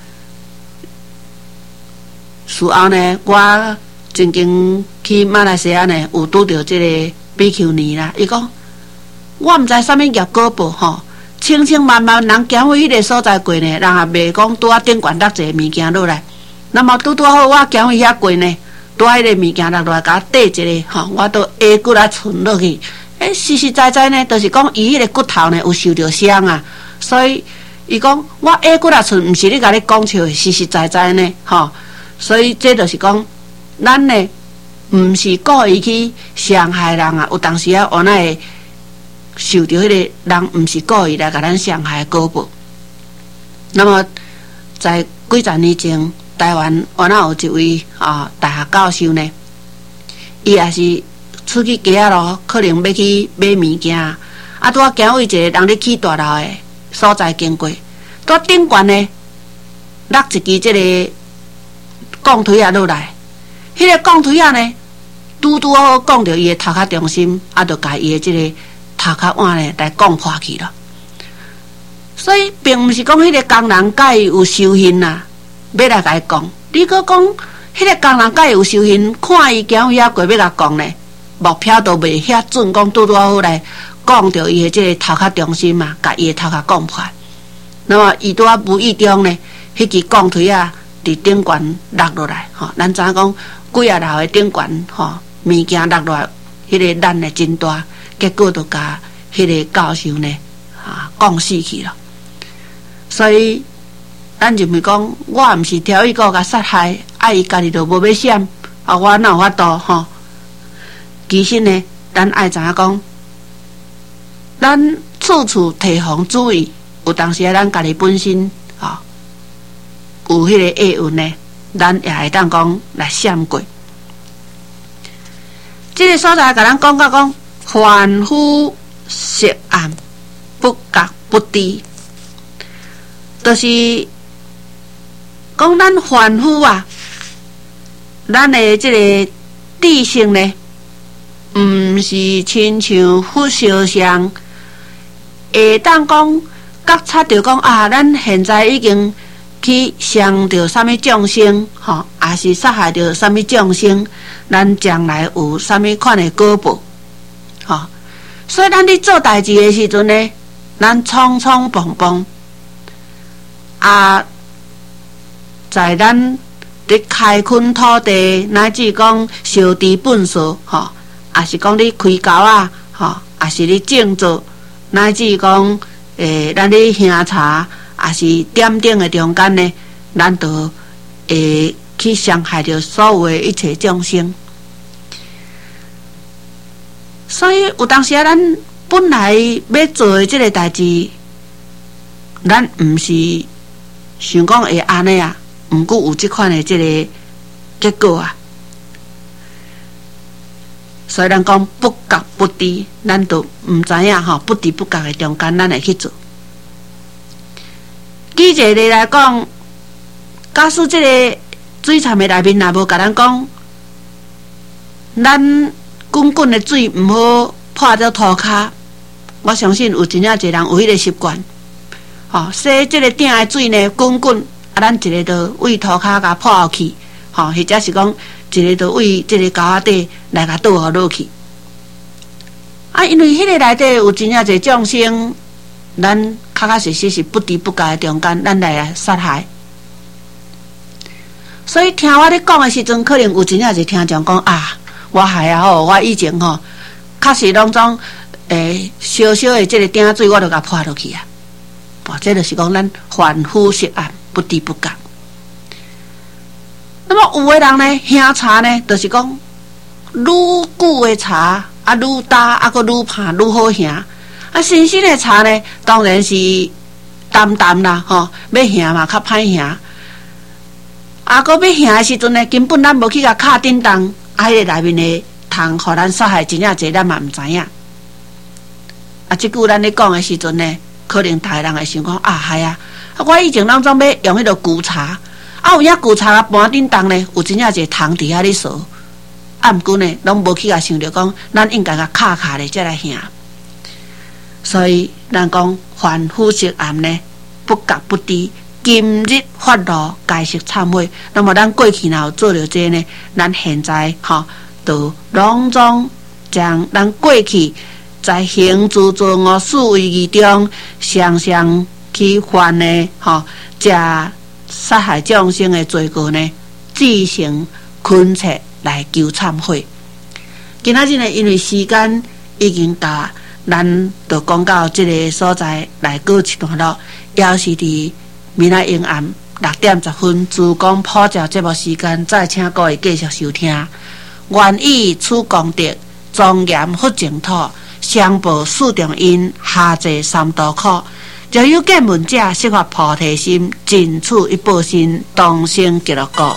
B: 事后呢，我曾经去马来西亚呢，有拄着即个比丘尼啦。伊讲，我毋知啥物业果报吼。清清慢慢，人行过迄个所在过呢，人也袂讲拄啊顶悬落一个物件落来。那么拄拄好，我行过遐过呢，拄啊迄个物件落落来，甲我缀一个吼，我都下骨啊存落去。诶，实实在在呢，就是讲伊迄个骨头呢有受着伤啊，所以伊讲我下骨啊存，毋是你甲你讲笑，实实在在呢，吼。所以这就是讲，咱呢毋是故意去伤害人啊，有当时啊，我那会受到迄个人毋是故意来甲咱伤害果报。那么在几十年前，台湾我那有一位啊大学教授呢，伊也是出去街仔路，可能要去买物件，啊拄啊行为一个人咧起大楼的所在经过，拄顶悬呢落一支即个钢腿啊落来，迄、那个钢腿啊呢，拄拄好讲到伊的头壳中心，啊，就甲伊的即个头壳碗呢来讲破去了。所以并毋是讲迄个工人甲伊有修行呐，要来甲伊讲。你搁讲迄个工人甲伊有修行，看伊行遐过要甲讲呢，目标都袂遐准，讲拄拄好来讲到伊的即个头壳中心嘛，甲伊的头壳讲破。那么伊拄啊无意中呢，迄支钢腿啊伫顶悬落落来，吼，咱知影讲几啊楼的顶悬，吼，物件落落来，迄、那个力呢真大，结果就甲迄个教授呢啊讲死去了。所以咱就咪讲，我毋是挑伊个甲杀害，啊伊家己就无要闪，啊我哪有法度吼？其实呢，咱爱知影讲，咱处处提防注意，有当时啊，咱家己本身啊、哦、有迄个厄运呢，咱也会当讲来闪过。这个所在甲咱讲到讲，凡夫涉案，不觉不知。就是讲咱凡夫啊，咱的这个智性呢，毋是亲像佛小上会当讲觉察着讲啊，咱现在已经去伤着啥物众生，吼，也是杀害着啥物众生，咱将来有啥物款的果报，吼。所以咱伫做代志的时阵呢，咱匆匆忙忙。啊，在咱伫开垦土地，乃至讲烧猪粪扫，吼，也是讲你开沟啊，吼，也是你种作，乃至讲诶，咱咧烹茶，也是点顶的中间呢，咱都会去伤害着所有的一切众生。所以有当时啊，咱本来要做的这个代志，咱毋是想讲会安尼啊，毋过有即款的这个结果啊。所以咱讲不觉不知，咱都毋知影吼，不知不觉的中间，咱会去做。举一个例来讲，假使这个水潭的内面若无甲咱讲，咱滚滚的水毋好破到涂骹，我相信有真正侪人有迄个习惯，吼、哦，洗这个鼎的水呢滚滚，啊，咱一个就为涂骹甲破去，吼、哦，或者是讲一个就为这个沟仔底来甲倒互落去。啊，因为迄个内底有真正侪众生，咱确确实实是不知不觉的中间，咱来啊杀害。所以听我咧讲的时阵，可能有真正是听众讲啊。我还啊吼，我以前吼，确实拢总诶，小小的这个鼎水，我就甲破落去啊。哦，这就是讲咱凡夫俗暗，不知不觉。那么有的人呢，烹茶呢，就是讲愈久的茶啊，愈大啊，个愈香，愈好烹。啊，新鲜的茶呢，当然是淡淡啦，吼、哦，要烹嘛较歹烹。啊，个要烹的时阵呢，根本咱无去甲敲叮当。啊，迄个内面的虫，互咱杀害真正侪，咱嘛毋知影。啊，即句咱咧讲的时阵呢，可能大人会想讲啊，系啊，我以前当中要用迄个旧茶，啊，有影旧茶啊盘顶当呢，有真正侪虫伫遐咧扫。啊，毋过呢，拢无去甲想着讲，咱应该甲敲敲咧才来行。所以咱讲凡夫俗暗呢，不觉不知。今日发露，该识忏悔。那么咱过去若有做着这呢，咱现在吼，都拢总将咱过去在行诸作恶事为义中，常常去犯的吼，这杀害众生的罪过呢，自行恳切来求忏悔。今仔日呢，因为时间已经到，咱就讲到这个所在来过一段落，也是伫。明仔阴暗六点十分，自讲普照节目时间，再请各位继续收听。愿以此功德，庄严佛净土，相报四重因，下济三途苦。若有见闻者，悉发菩提心，尽此一报身，同生极乐国。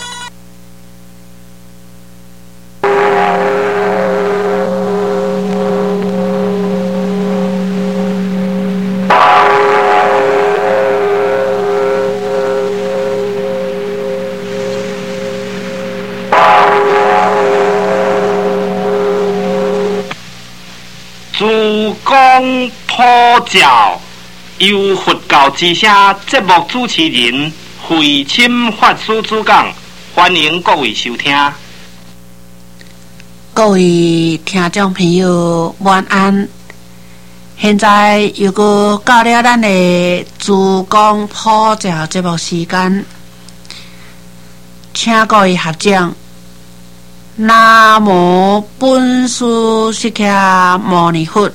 A: 自讲普照，由佛教之声节目主持人慧钦法师主讲，欢迎各位收听。
B: 各位听众朋友，晚安。现在又过到了咱的自讲普照节目时间，请各位合掌。南无本师释迦牟尼佛，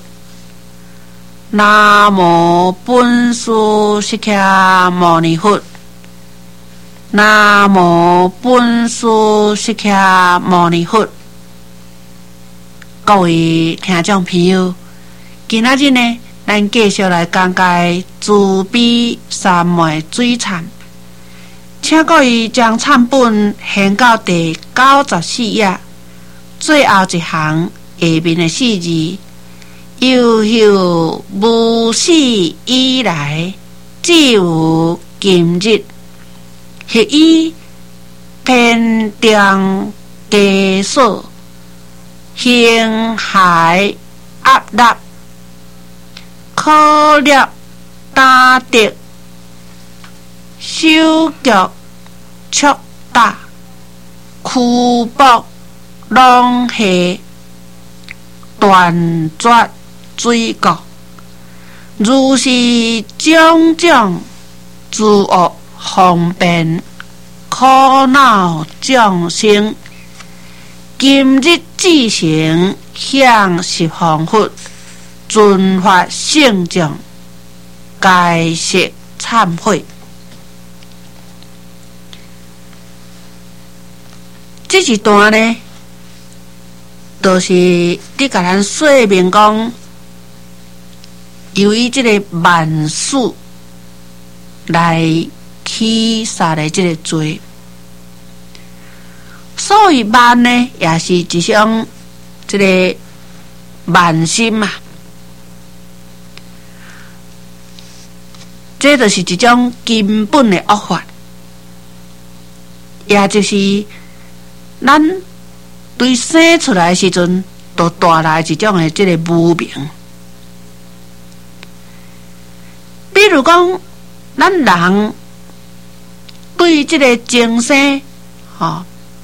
B: 南无本师释迦牟尼佛，南无本师释迦牟尼佛。各位听众朋友，今仔日呢，咱继续来讲解慈悲三昧水忏。请各位将忏本掀到第九十四页，最后一行下面的四字：悠悠无始以来，只有今日。迄以天地皆所，形骸压力，可略大德。手脚速大，枯薄long下，断绝水国。如是种种诸恶方便，可苦恼众生，今日自成享十方福，尊法圣众，该悉忏悔。这一段呢，就是你甲咱说明讲，由于这个万事来起杀的这个罪，所以万呢也是一种这个万心嘛，这就是一种根本的恶法，也就是咱对生出来的时阵，就带来一种的这个无明。比如讲，咱人对这个精生，吼、哦，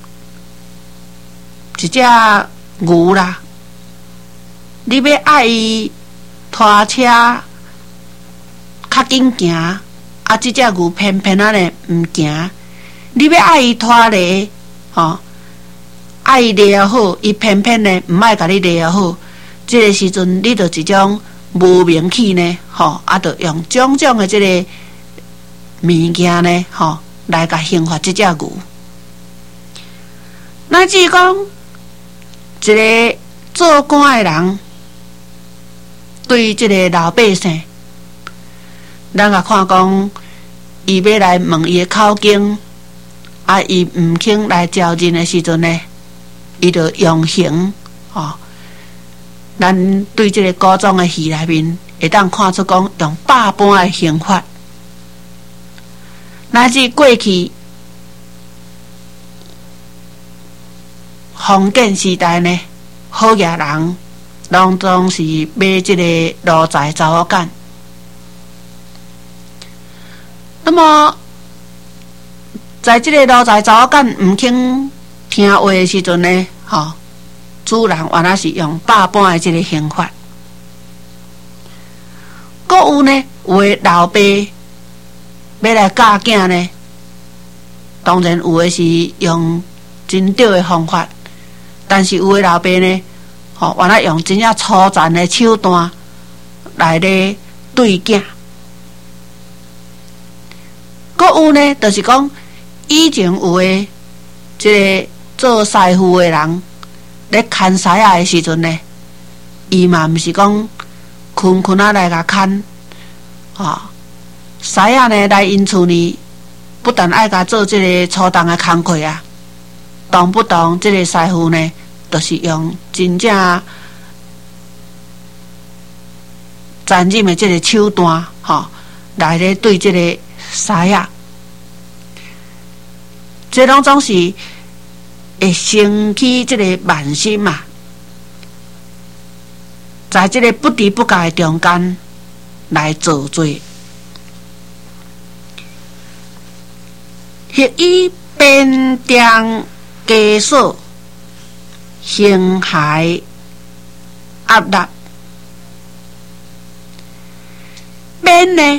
B: 一只牛啦，你要爱伊拖车较紧行，啊，这只牛偏偏啊呢唔行，你要爱伊拖犁，吼、哦。爱伊犁也好，伊偏偏呢唔爱甲你犁也好，这个时阵你就一种无明气呢，吼，啊，就用种种的这个物件呢，吼，来甲刑罚这只牛。乃至讲一个做官的人，对这个老百姓，咱甲看讲，伊要来问伊的口径，啊，伊唔肯来招认的时阵呢，伊就用刑，吼、哦。咱对这个古装的戏内面，会当看出讲用百般的刑法，乃至过去封建时代呢，好野人拢总是买这个奴才查某囝。那么，在这个奴才查某囝唔肯听话的时阵呢，吼、哦，主人原来是用百般的这个刑法。阁有呢，有的老爸要来教囝呢，当然有的是用真对的方法，但是有的老爸呢，吼、哦，原来用真正粗残的手段来咧对囝。阁有呢，就是讲以前有的这个做师傅的人咧看师仔的时阵呢，伊嘛毋是讲困困啊来甲看，吼，师仔呢来因厝呢，不但爱甲做这个粗重的工课啊，动不动这个师傅呢，就是用真正残忍的这个手段，吼，来咧对这个师仔，这拢总是会生起这个慢心嘛，在这个不知不觉的中间来造罪，学以变定枷锁，形骸压力。变呢，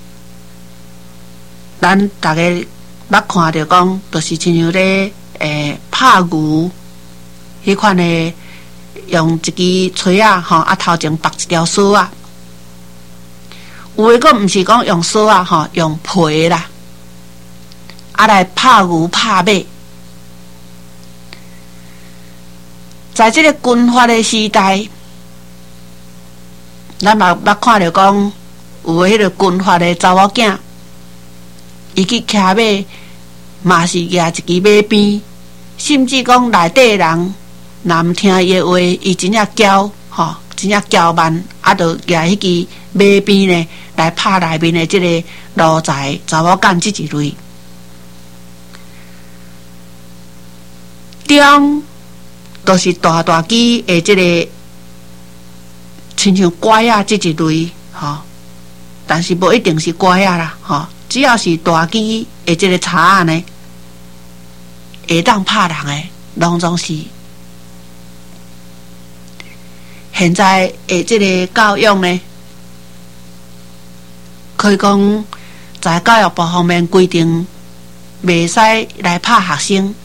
B: 咱大家捌看到讲，就是亲像咧诶拍牛，迄款的用一支锤啊，吼啊头前绑一条绳啊，有诶个毋是讲用绳啊，吼用皮啦，啊来拍牛拍马。在这个军阀的时代，咱嘛捌看到讲，有诶迄个军阀的查某囝，伊去骑马，嘛是举一支马鞭，甚至讲内底人若毋听伊的话，伊真正骄，吼，真正骄慢，啊，就举迄支马鞭呢来拍内面的即个奴才查某囝即一类。中都是大大支的即个，亲像拐啊即一类，吼，但是无一定是拐啊啦，吼，只要是大支的即个叉仔呢，会当拍人的，拢总是。现在的即个教育呢，可以讲在教育部方面规定袂使来拍学生。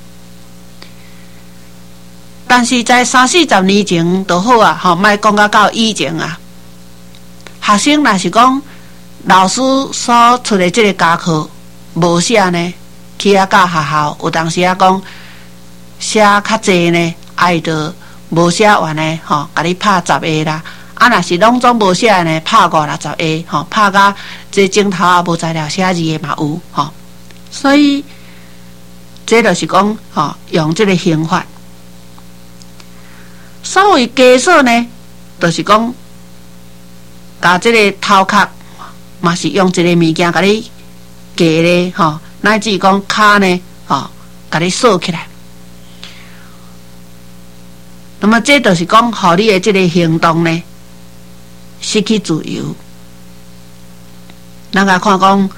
B: 但是在三四十年前就好啊，吼，莫讲到到以前啊。学生若是讲老师所出的这个家课无写呢，去啊到学校有当时啊讲写较济呢，啊伊就无写完呢，吼，甲你拍十下啦。啊，若是拢总无写呢，拍五六十下，吼，拍甲这镜头啊无材料写字的嘛有，吼。所以这就是讲，吼，用这个刑法。所谓枷锁呢，就是讲，甲这个头壳嘛是用一个物件甲你枷咧，吼，乃至讲骹呢，吼，甲你锁起来。那么这就是讲，互你的这个行动呢，失去自由。咱来看讲，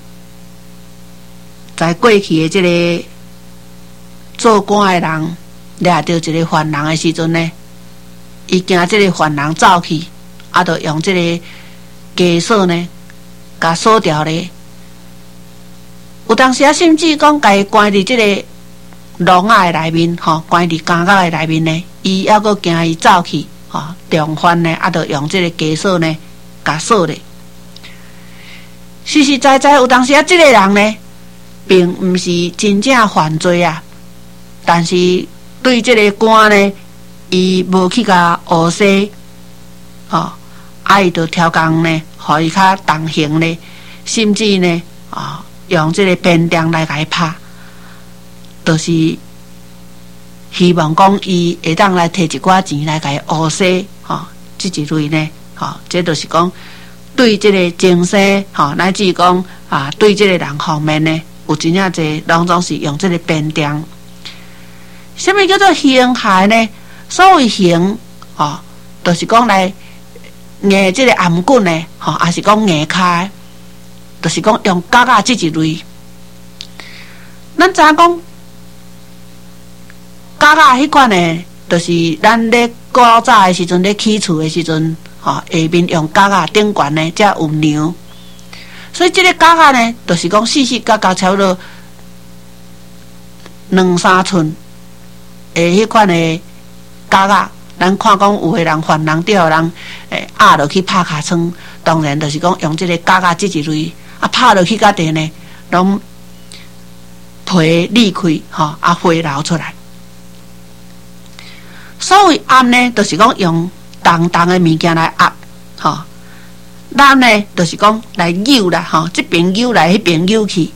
B: 在过去的这个做官的人，掠到一个犯人的时阵呢，伊惊这个犯人走去，啊，就用这个枷锁呢，甲锁掉咧。有当时啊，甚至讲，甲伊关伫这个笼仔的内面，吼，关伫监狱的内面呢，伊还阁惊伊走去，吼，重犯呢，啊，就用这个枷锁呢，甲锁咧。实实在在，有当时啊，这个人呢，并毋是真正犯罪啊，但是对这个官呢，伊无去甲讹洗，吼，啊，伊就挑工呢，互伊较重刑呢，甚至呢，啊，用这个鞭杖来甲伊拍，就是希望讲伊会当来摕一寡钱来甲伊讹洗，吼，即一类呢，吼，这就是讲对这个精神，吼，乃至讲啊，对这个人方面呢，有真正侪拢总是用这个鞭杖。什么叫做刑害呢？所谓刑，吼，就是讲来硬这个颔棍呢，吼，还是讲硬开，就是讲用角仔这一类。咱知影讲角仔迄款呢，就是咱咧古早的时阵咧起厝的时阵，吼，下面用角仔，顶悬呢才有梁。所以这个角仔呢，就是讲细细角角差不多两三寸。诶，迄款的角仔，咱看讲有诶人犯人钓人，诶压落去拍尻川，当然就是讲用这个角仔这一类，啊拍落去甲地呢，拢皮裂开，吼，啊血流出来。所谓压呢，就是讲用重重的物件来压，吼。咱呢，就是讲来扭啦，吼，这边扭来，迄边扭去，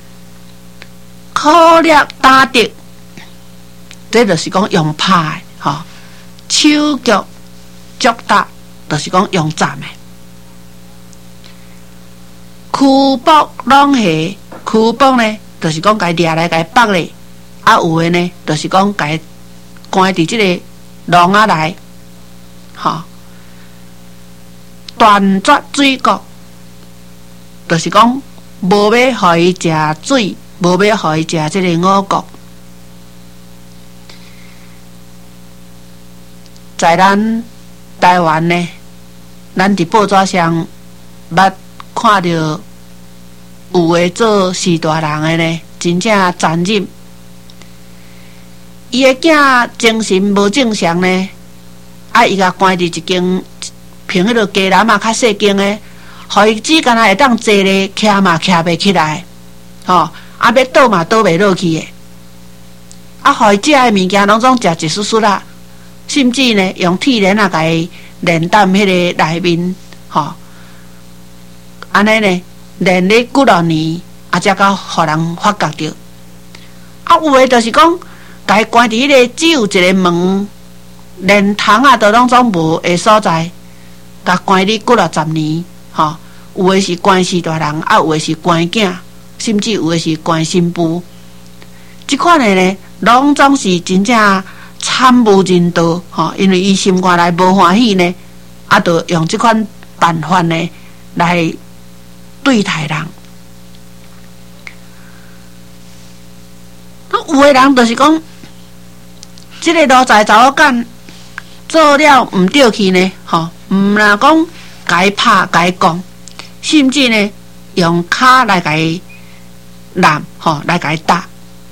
B: 苦力打得。这就是讲用拍的，吼，手脚脚踏，就是讲用斩的。箍縛拢下，箍縛呢，就是讲甲伊抓来，甲伊绑咧，啊有的呢，就是讲甲伊关伫这个笼仔内，吼，断绝水果，就是讲无要互伊食水，无要互伊食这个五谷。在咱台湾呢，咱伫报纸上捌看到有诶做士大人诶呢，真正残忍。伊诶囝精神无正常呢，啊，伊甲关伫一间平迄落鸡篮啊，较细间诶，互伊只干那会当坐咧，徛嘛徛袂起来，吼、哦，啊要倒嘛倒袂落去诶，啊，互伊食诶物件拢总食一丝丝啦。甚至呢，用铁链啊，甲伊连担迄个内面，吼，安尼呢，连咧几多年，啊，才到互人发觉着。啊，有诶，就是讲，甲伊关伫迄个只有一个门，连窗啊，都拢总无诶所在，甲关你几落十年，吼，有诶是关士大人，啊，有诶是关囝，甚至有诶是关新妇。即款诶呢，拢总是真正惨无人道，吼，因为伊心肝内无欢喜呢，啊，就用这款办法呢来对待人。啊，有的人就是讲，这个路财查某囝做了唔对去呢，吼，唔若讲甲伊拍甲伊讲，甚至呢用骹来甲伊揽， 吼来甲伊搭。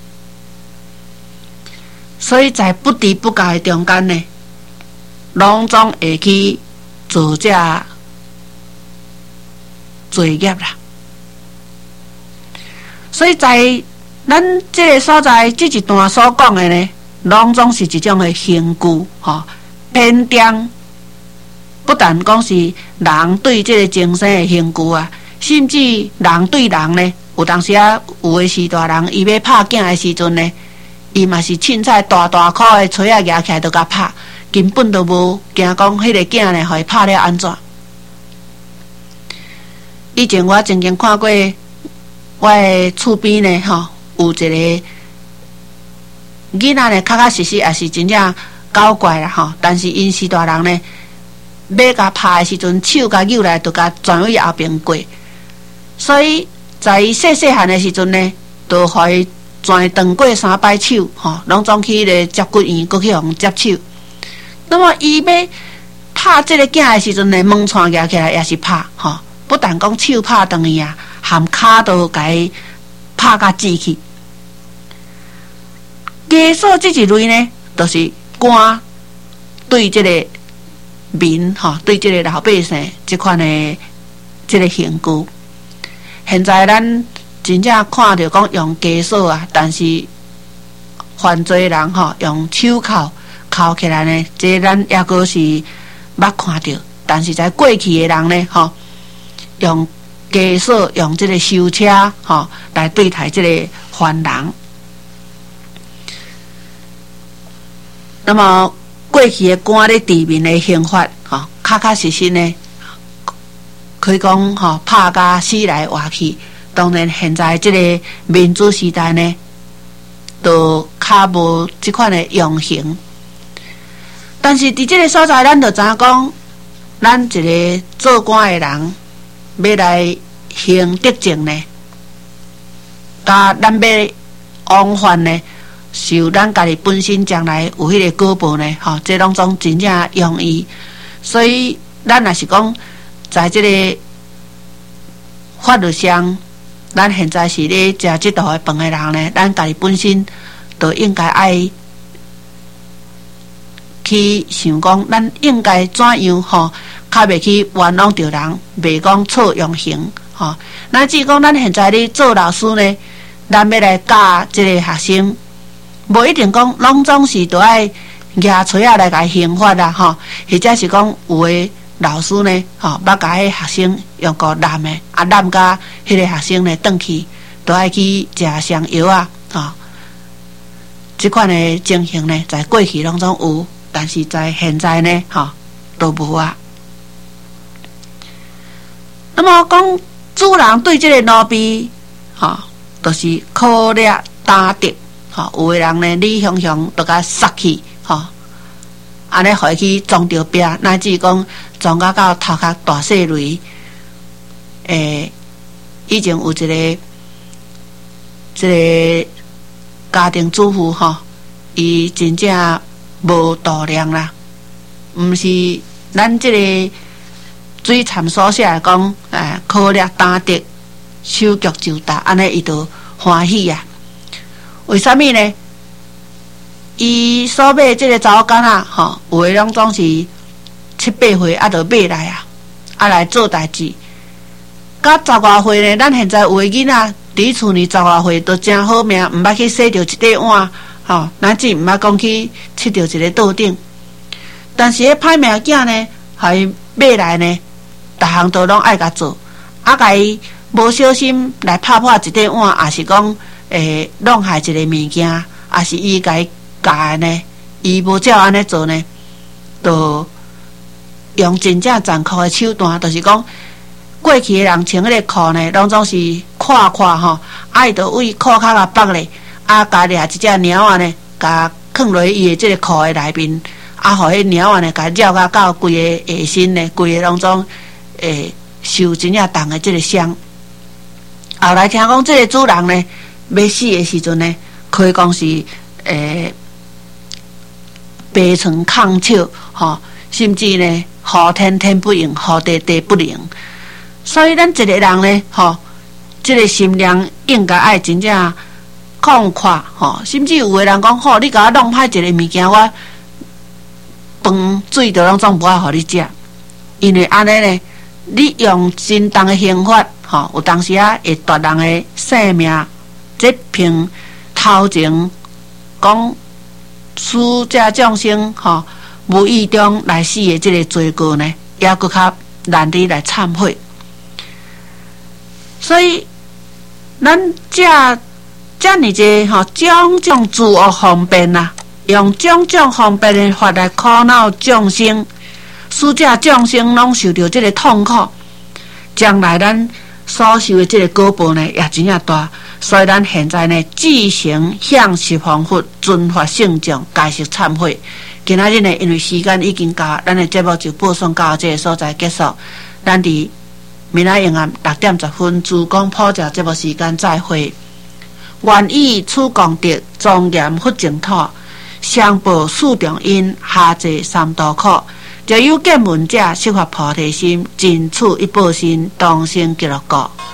B: 所以在不知不觉的中间呢，拢总会去做这罪业啦。所以在咱这个所在这一段所讲的呢，拢总是一种的刑具，吼偏袒。不但讲是人对这个精神的刑具啊，甚至人对人呢，有当时啊，有的是大人，伊要拍囝的时阵呢，伊嘛是凊彩大大箍的锤啊举起来，就甲拍，根本都无惊讲迄个囝呢，互伊拍了安怎？以前我曾经看过，我的厝边呢，吼，有一个囡仔呢，确确实实也是真正搞怪啦，吼，但是因是大人呢。要甲拍的时阵，手甲扭来，就甲转位后边过。所以在伊细细汉的时阵呢，就互伊转断过三摆手，吼，拢总去个接骨院，搁去互接手。那么伊要拍这个囝的时阵呢，门窗举起来也是拍，吼，不但讲手拍断去啊，含骹都甲伊拍甲锯去。家属这一类呢，就是官对这个。民吼对这个老百姓这款的这个刑具，现在咱真正看到讲用枷锁啊，但是犯罪人吼用手铐铐起来呢，这咱也个是捌看到。但是在过去的人呢，吼用枷锁用这个修车吼来对待这个犯人。那么。过去的官咧治民的刑法，吼，确确实实呢，可以讲吼拍甲死来活去。当然，现在这个民主时代呢，都较无这款的用刑。但是伫这个所在，咱就知影讲，咱一个做官的人要来行德政呢，甲咱要往返呢。受咱家己本身将来有迄个果报呢，吼，这拢总真正容易。所以咱也是讲，在这个法律上，咱现在是咧食这道的饭的人呢，咱家己本身都应该爱去想讲，咱应该怎样吼，较袂去冤枉着人，袂讲错用刑，吼。那至于讲咱现在咧做老师呢，咱要来教这个学生。无一定讲，拢总是都爱举锤仔来甲伊刑罚啦，吼，或者是讲有诶老师呢，吼，捌甲迄学生用过揽诶，啊揽甲迄个学生呢转去，都爱去食上药啊，吼。即款诶情形呢，在过去拢总有，但是在现在呢，吼，都无啊。那么讲主人对即个奴婢，吼，就是可掠打敌。吼，有诶人呢，你雄雄都甲杀去，吼，安尼互伊去撞着壁，乃至讲撞甲到头壳大细雷。诶，以前有一个，一个家庭主妇吼，伊真正无度量啦，毋是咱即个水参所写来讲，诶，可掠打敌，手脚就大，安尼伊就欢喜啊。为什么呢？伊所买这个查某囡仔，吼，有诶拢总是七八岁啊，就买来啊，啊来做代志。到十外岁呢，咱现在有诶囡仔伫厝呢，十外岁都真好命，毋捌去洗着一块碗，吼，乃至毋捌讲去拭着一个桌顶。但是迄歹命囝呢，互伊买来呢，逐项都拢爱甲做，啊，甲伊无小心来拍破一块碗，也是讲。诶，弄害一个物件，也是伊家教呢，伊无照安尼做呢，就用真正残酷的手段，就是讲过去的人穿迄个裤呢，拢总是垮垮吼，啊，伊就为裤脚甲绑咧，啊，加掠一只猫仔呢，甲放落伊的即个裤的内面，啊，互迄猫仔呢，甲绕甲到规个下身呢，规个拢总诶受真正重的即个伤。后来听讲，即个主人呢。要死的时阵呢，可以讲是诶，悲从抗笑，吼，甚至呢，好天天不应，好地地不灵。所以咱一个人呢，吼， 这个心量应该爱真正广阔吼，甚至有个人讲吼，你甲我弄歹一个物件，我饭水都拢总无爱互你食，因为安尼呢，你用真重的刑罚吼，有当时啊会夺人的性命。这篇头前讲使这众生吼无意中来死的这个罪过呢，也搁较难伫来忏悔。所以咱这这尔济吼种种诸恶方便呐、啊，用种种方便的法来苦恼众生，使这众生拢受到这个痛苦，将来咱所受的这个果报呢，也真正大。所以咱现在呢，自行向十方佛遵法圣众，该是忏悔。今仔日呢，因为时间已经到，咱的节目就播送到这个所在结束。咱伫明仔永暗六点十分，自讲普照节目时间再会。愿以此功德，庄严佛净土，上报四重因，下济三途苦。若有见闻者，悉发菩提心，尽此一报身，当生极乐国。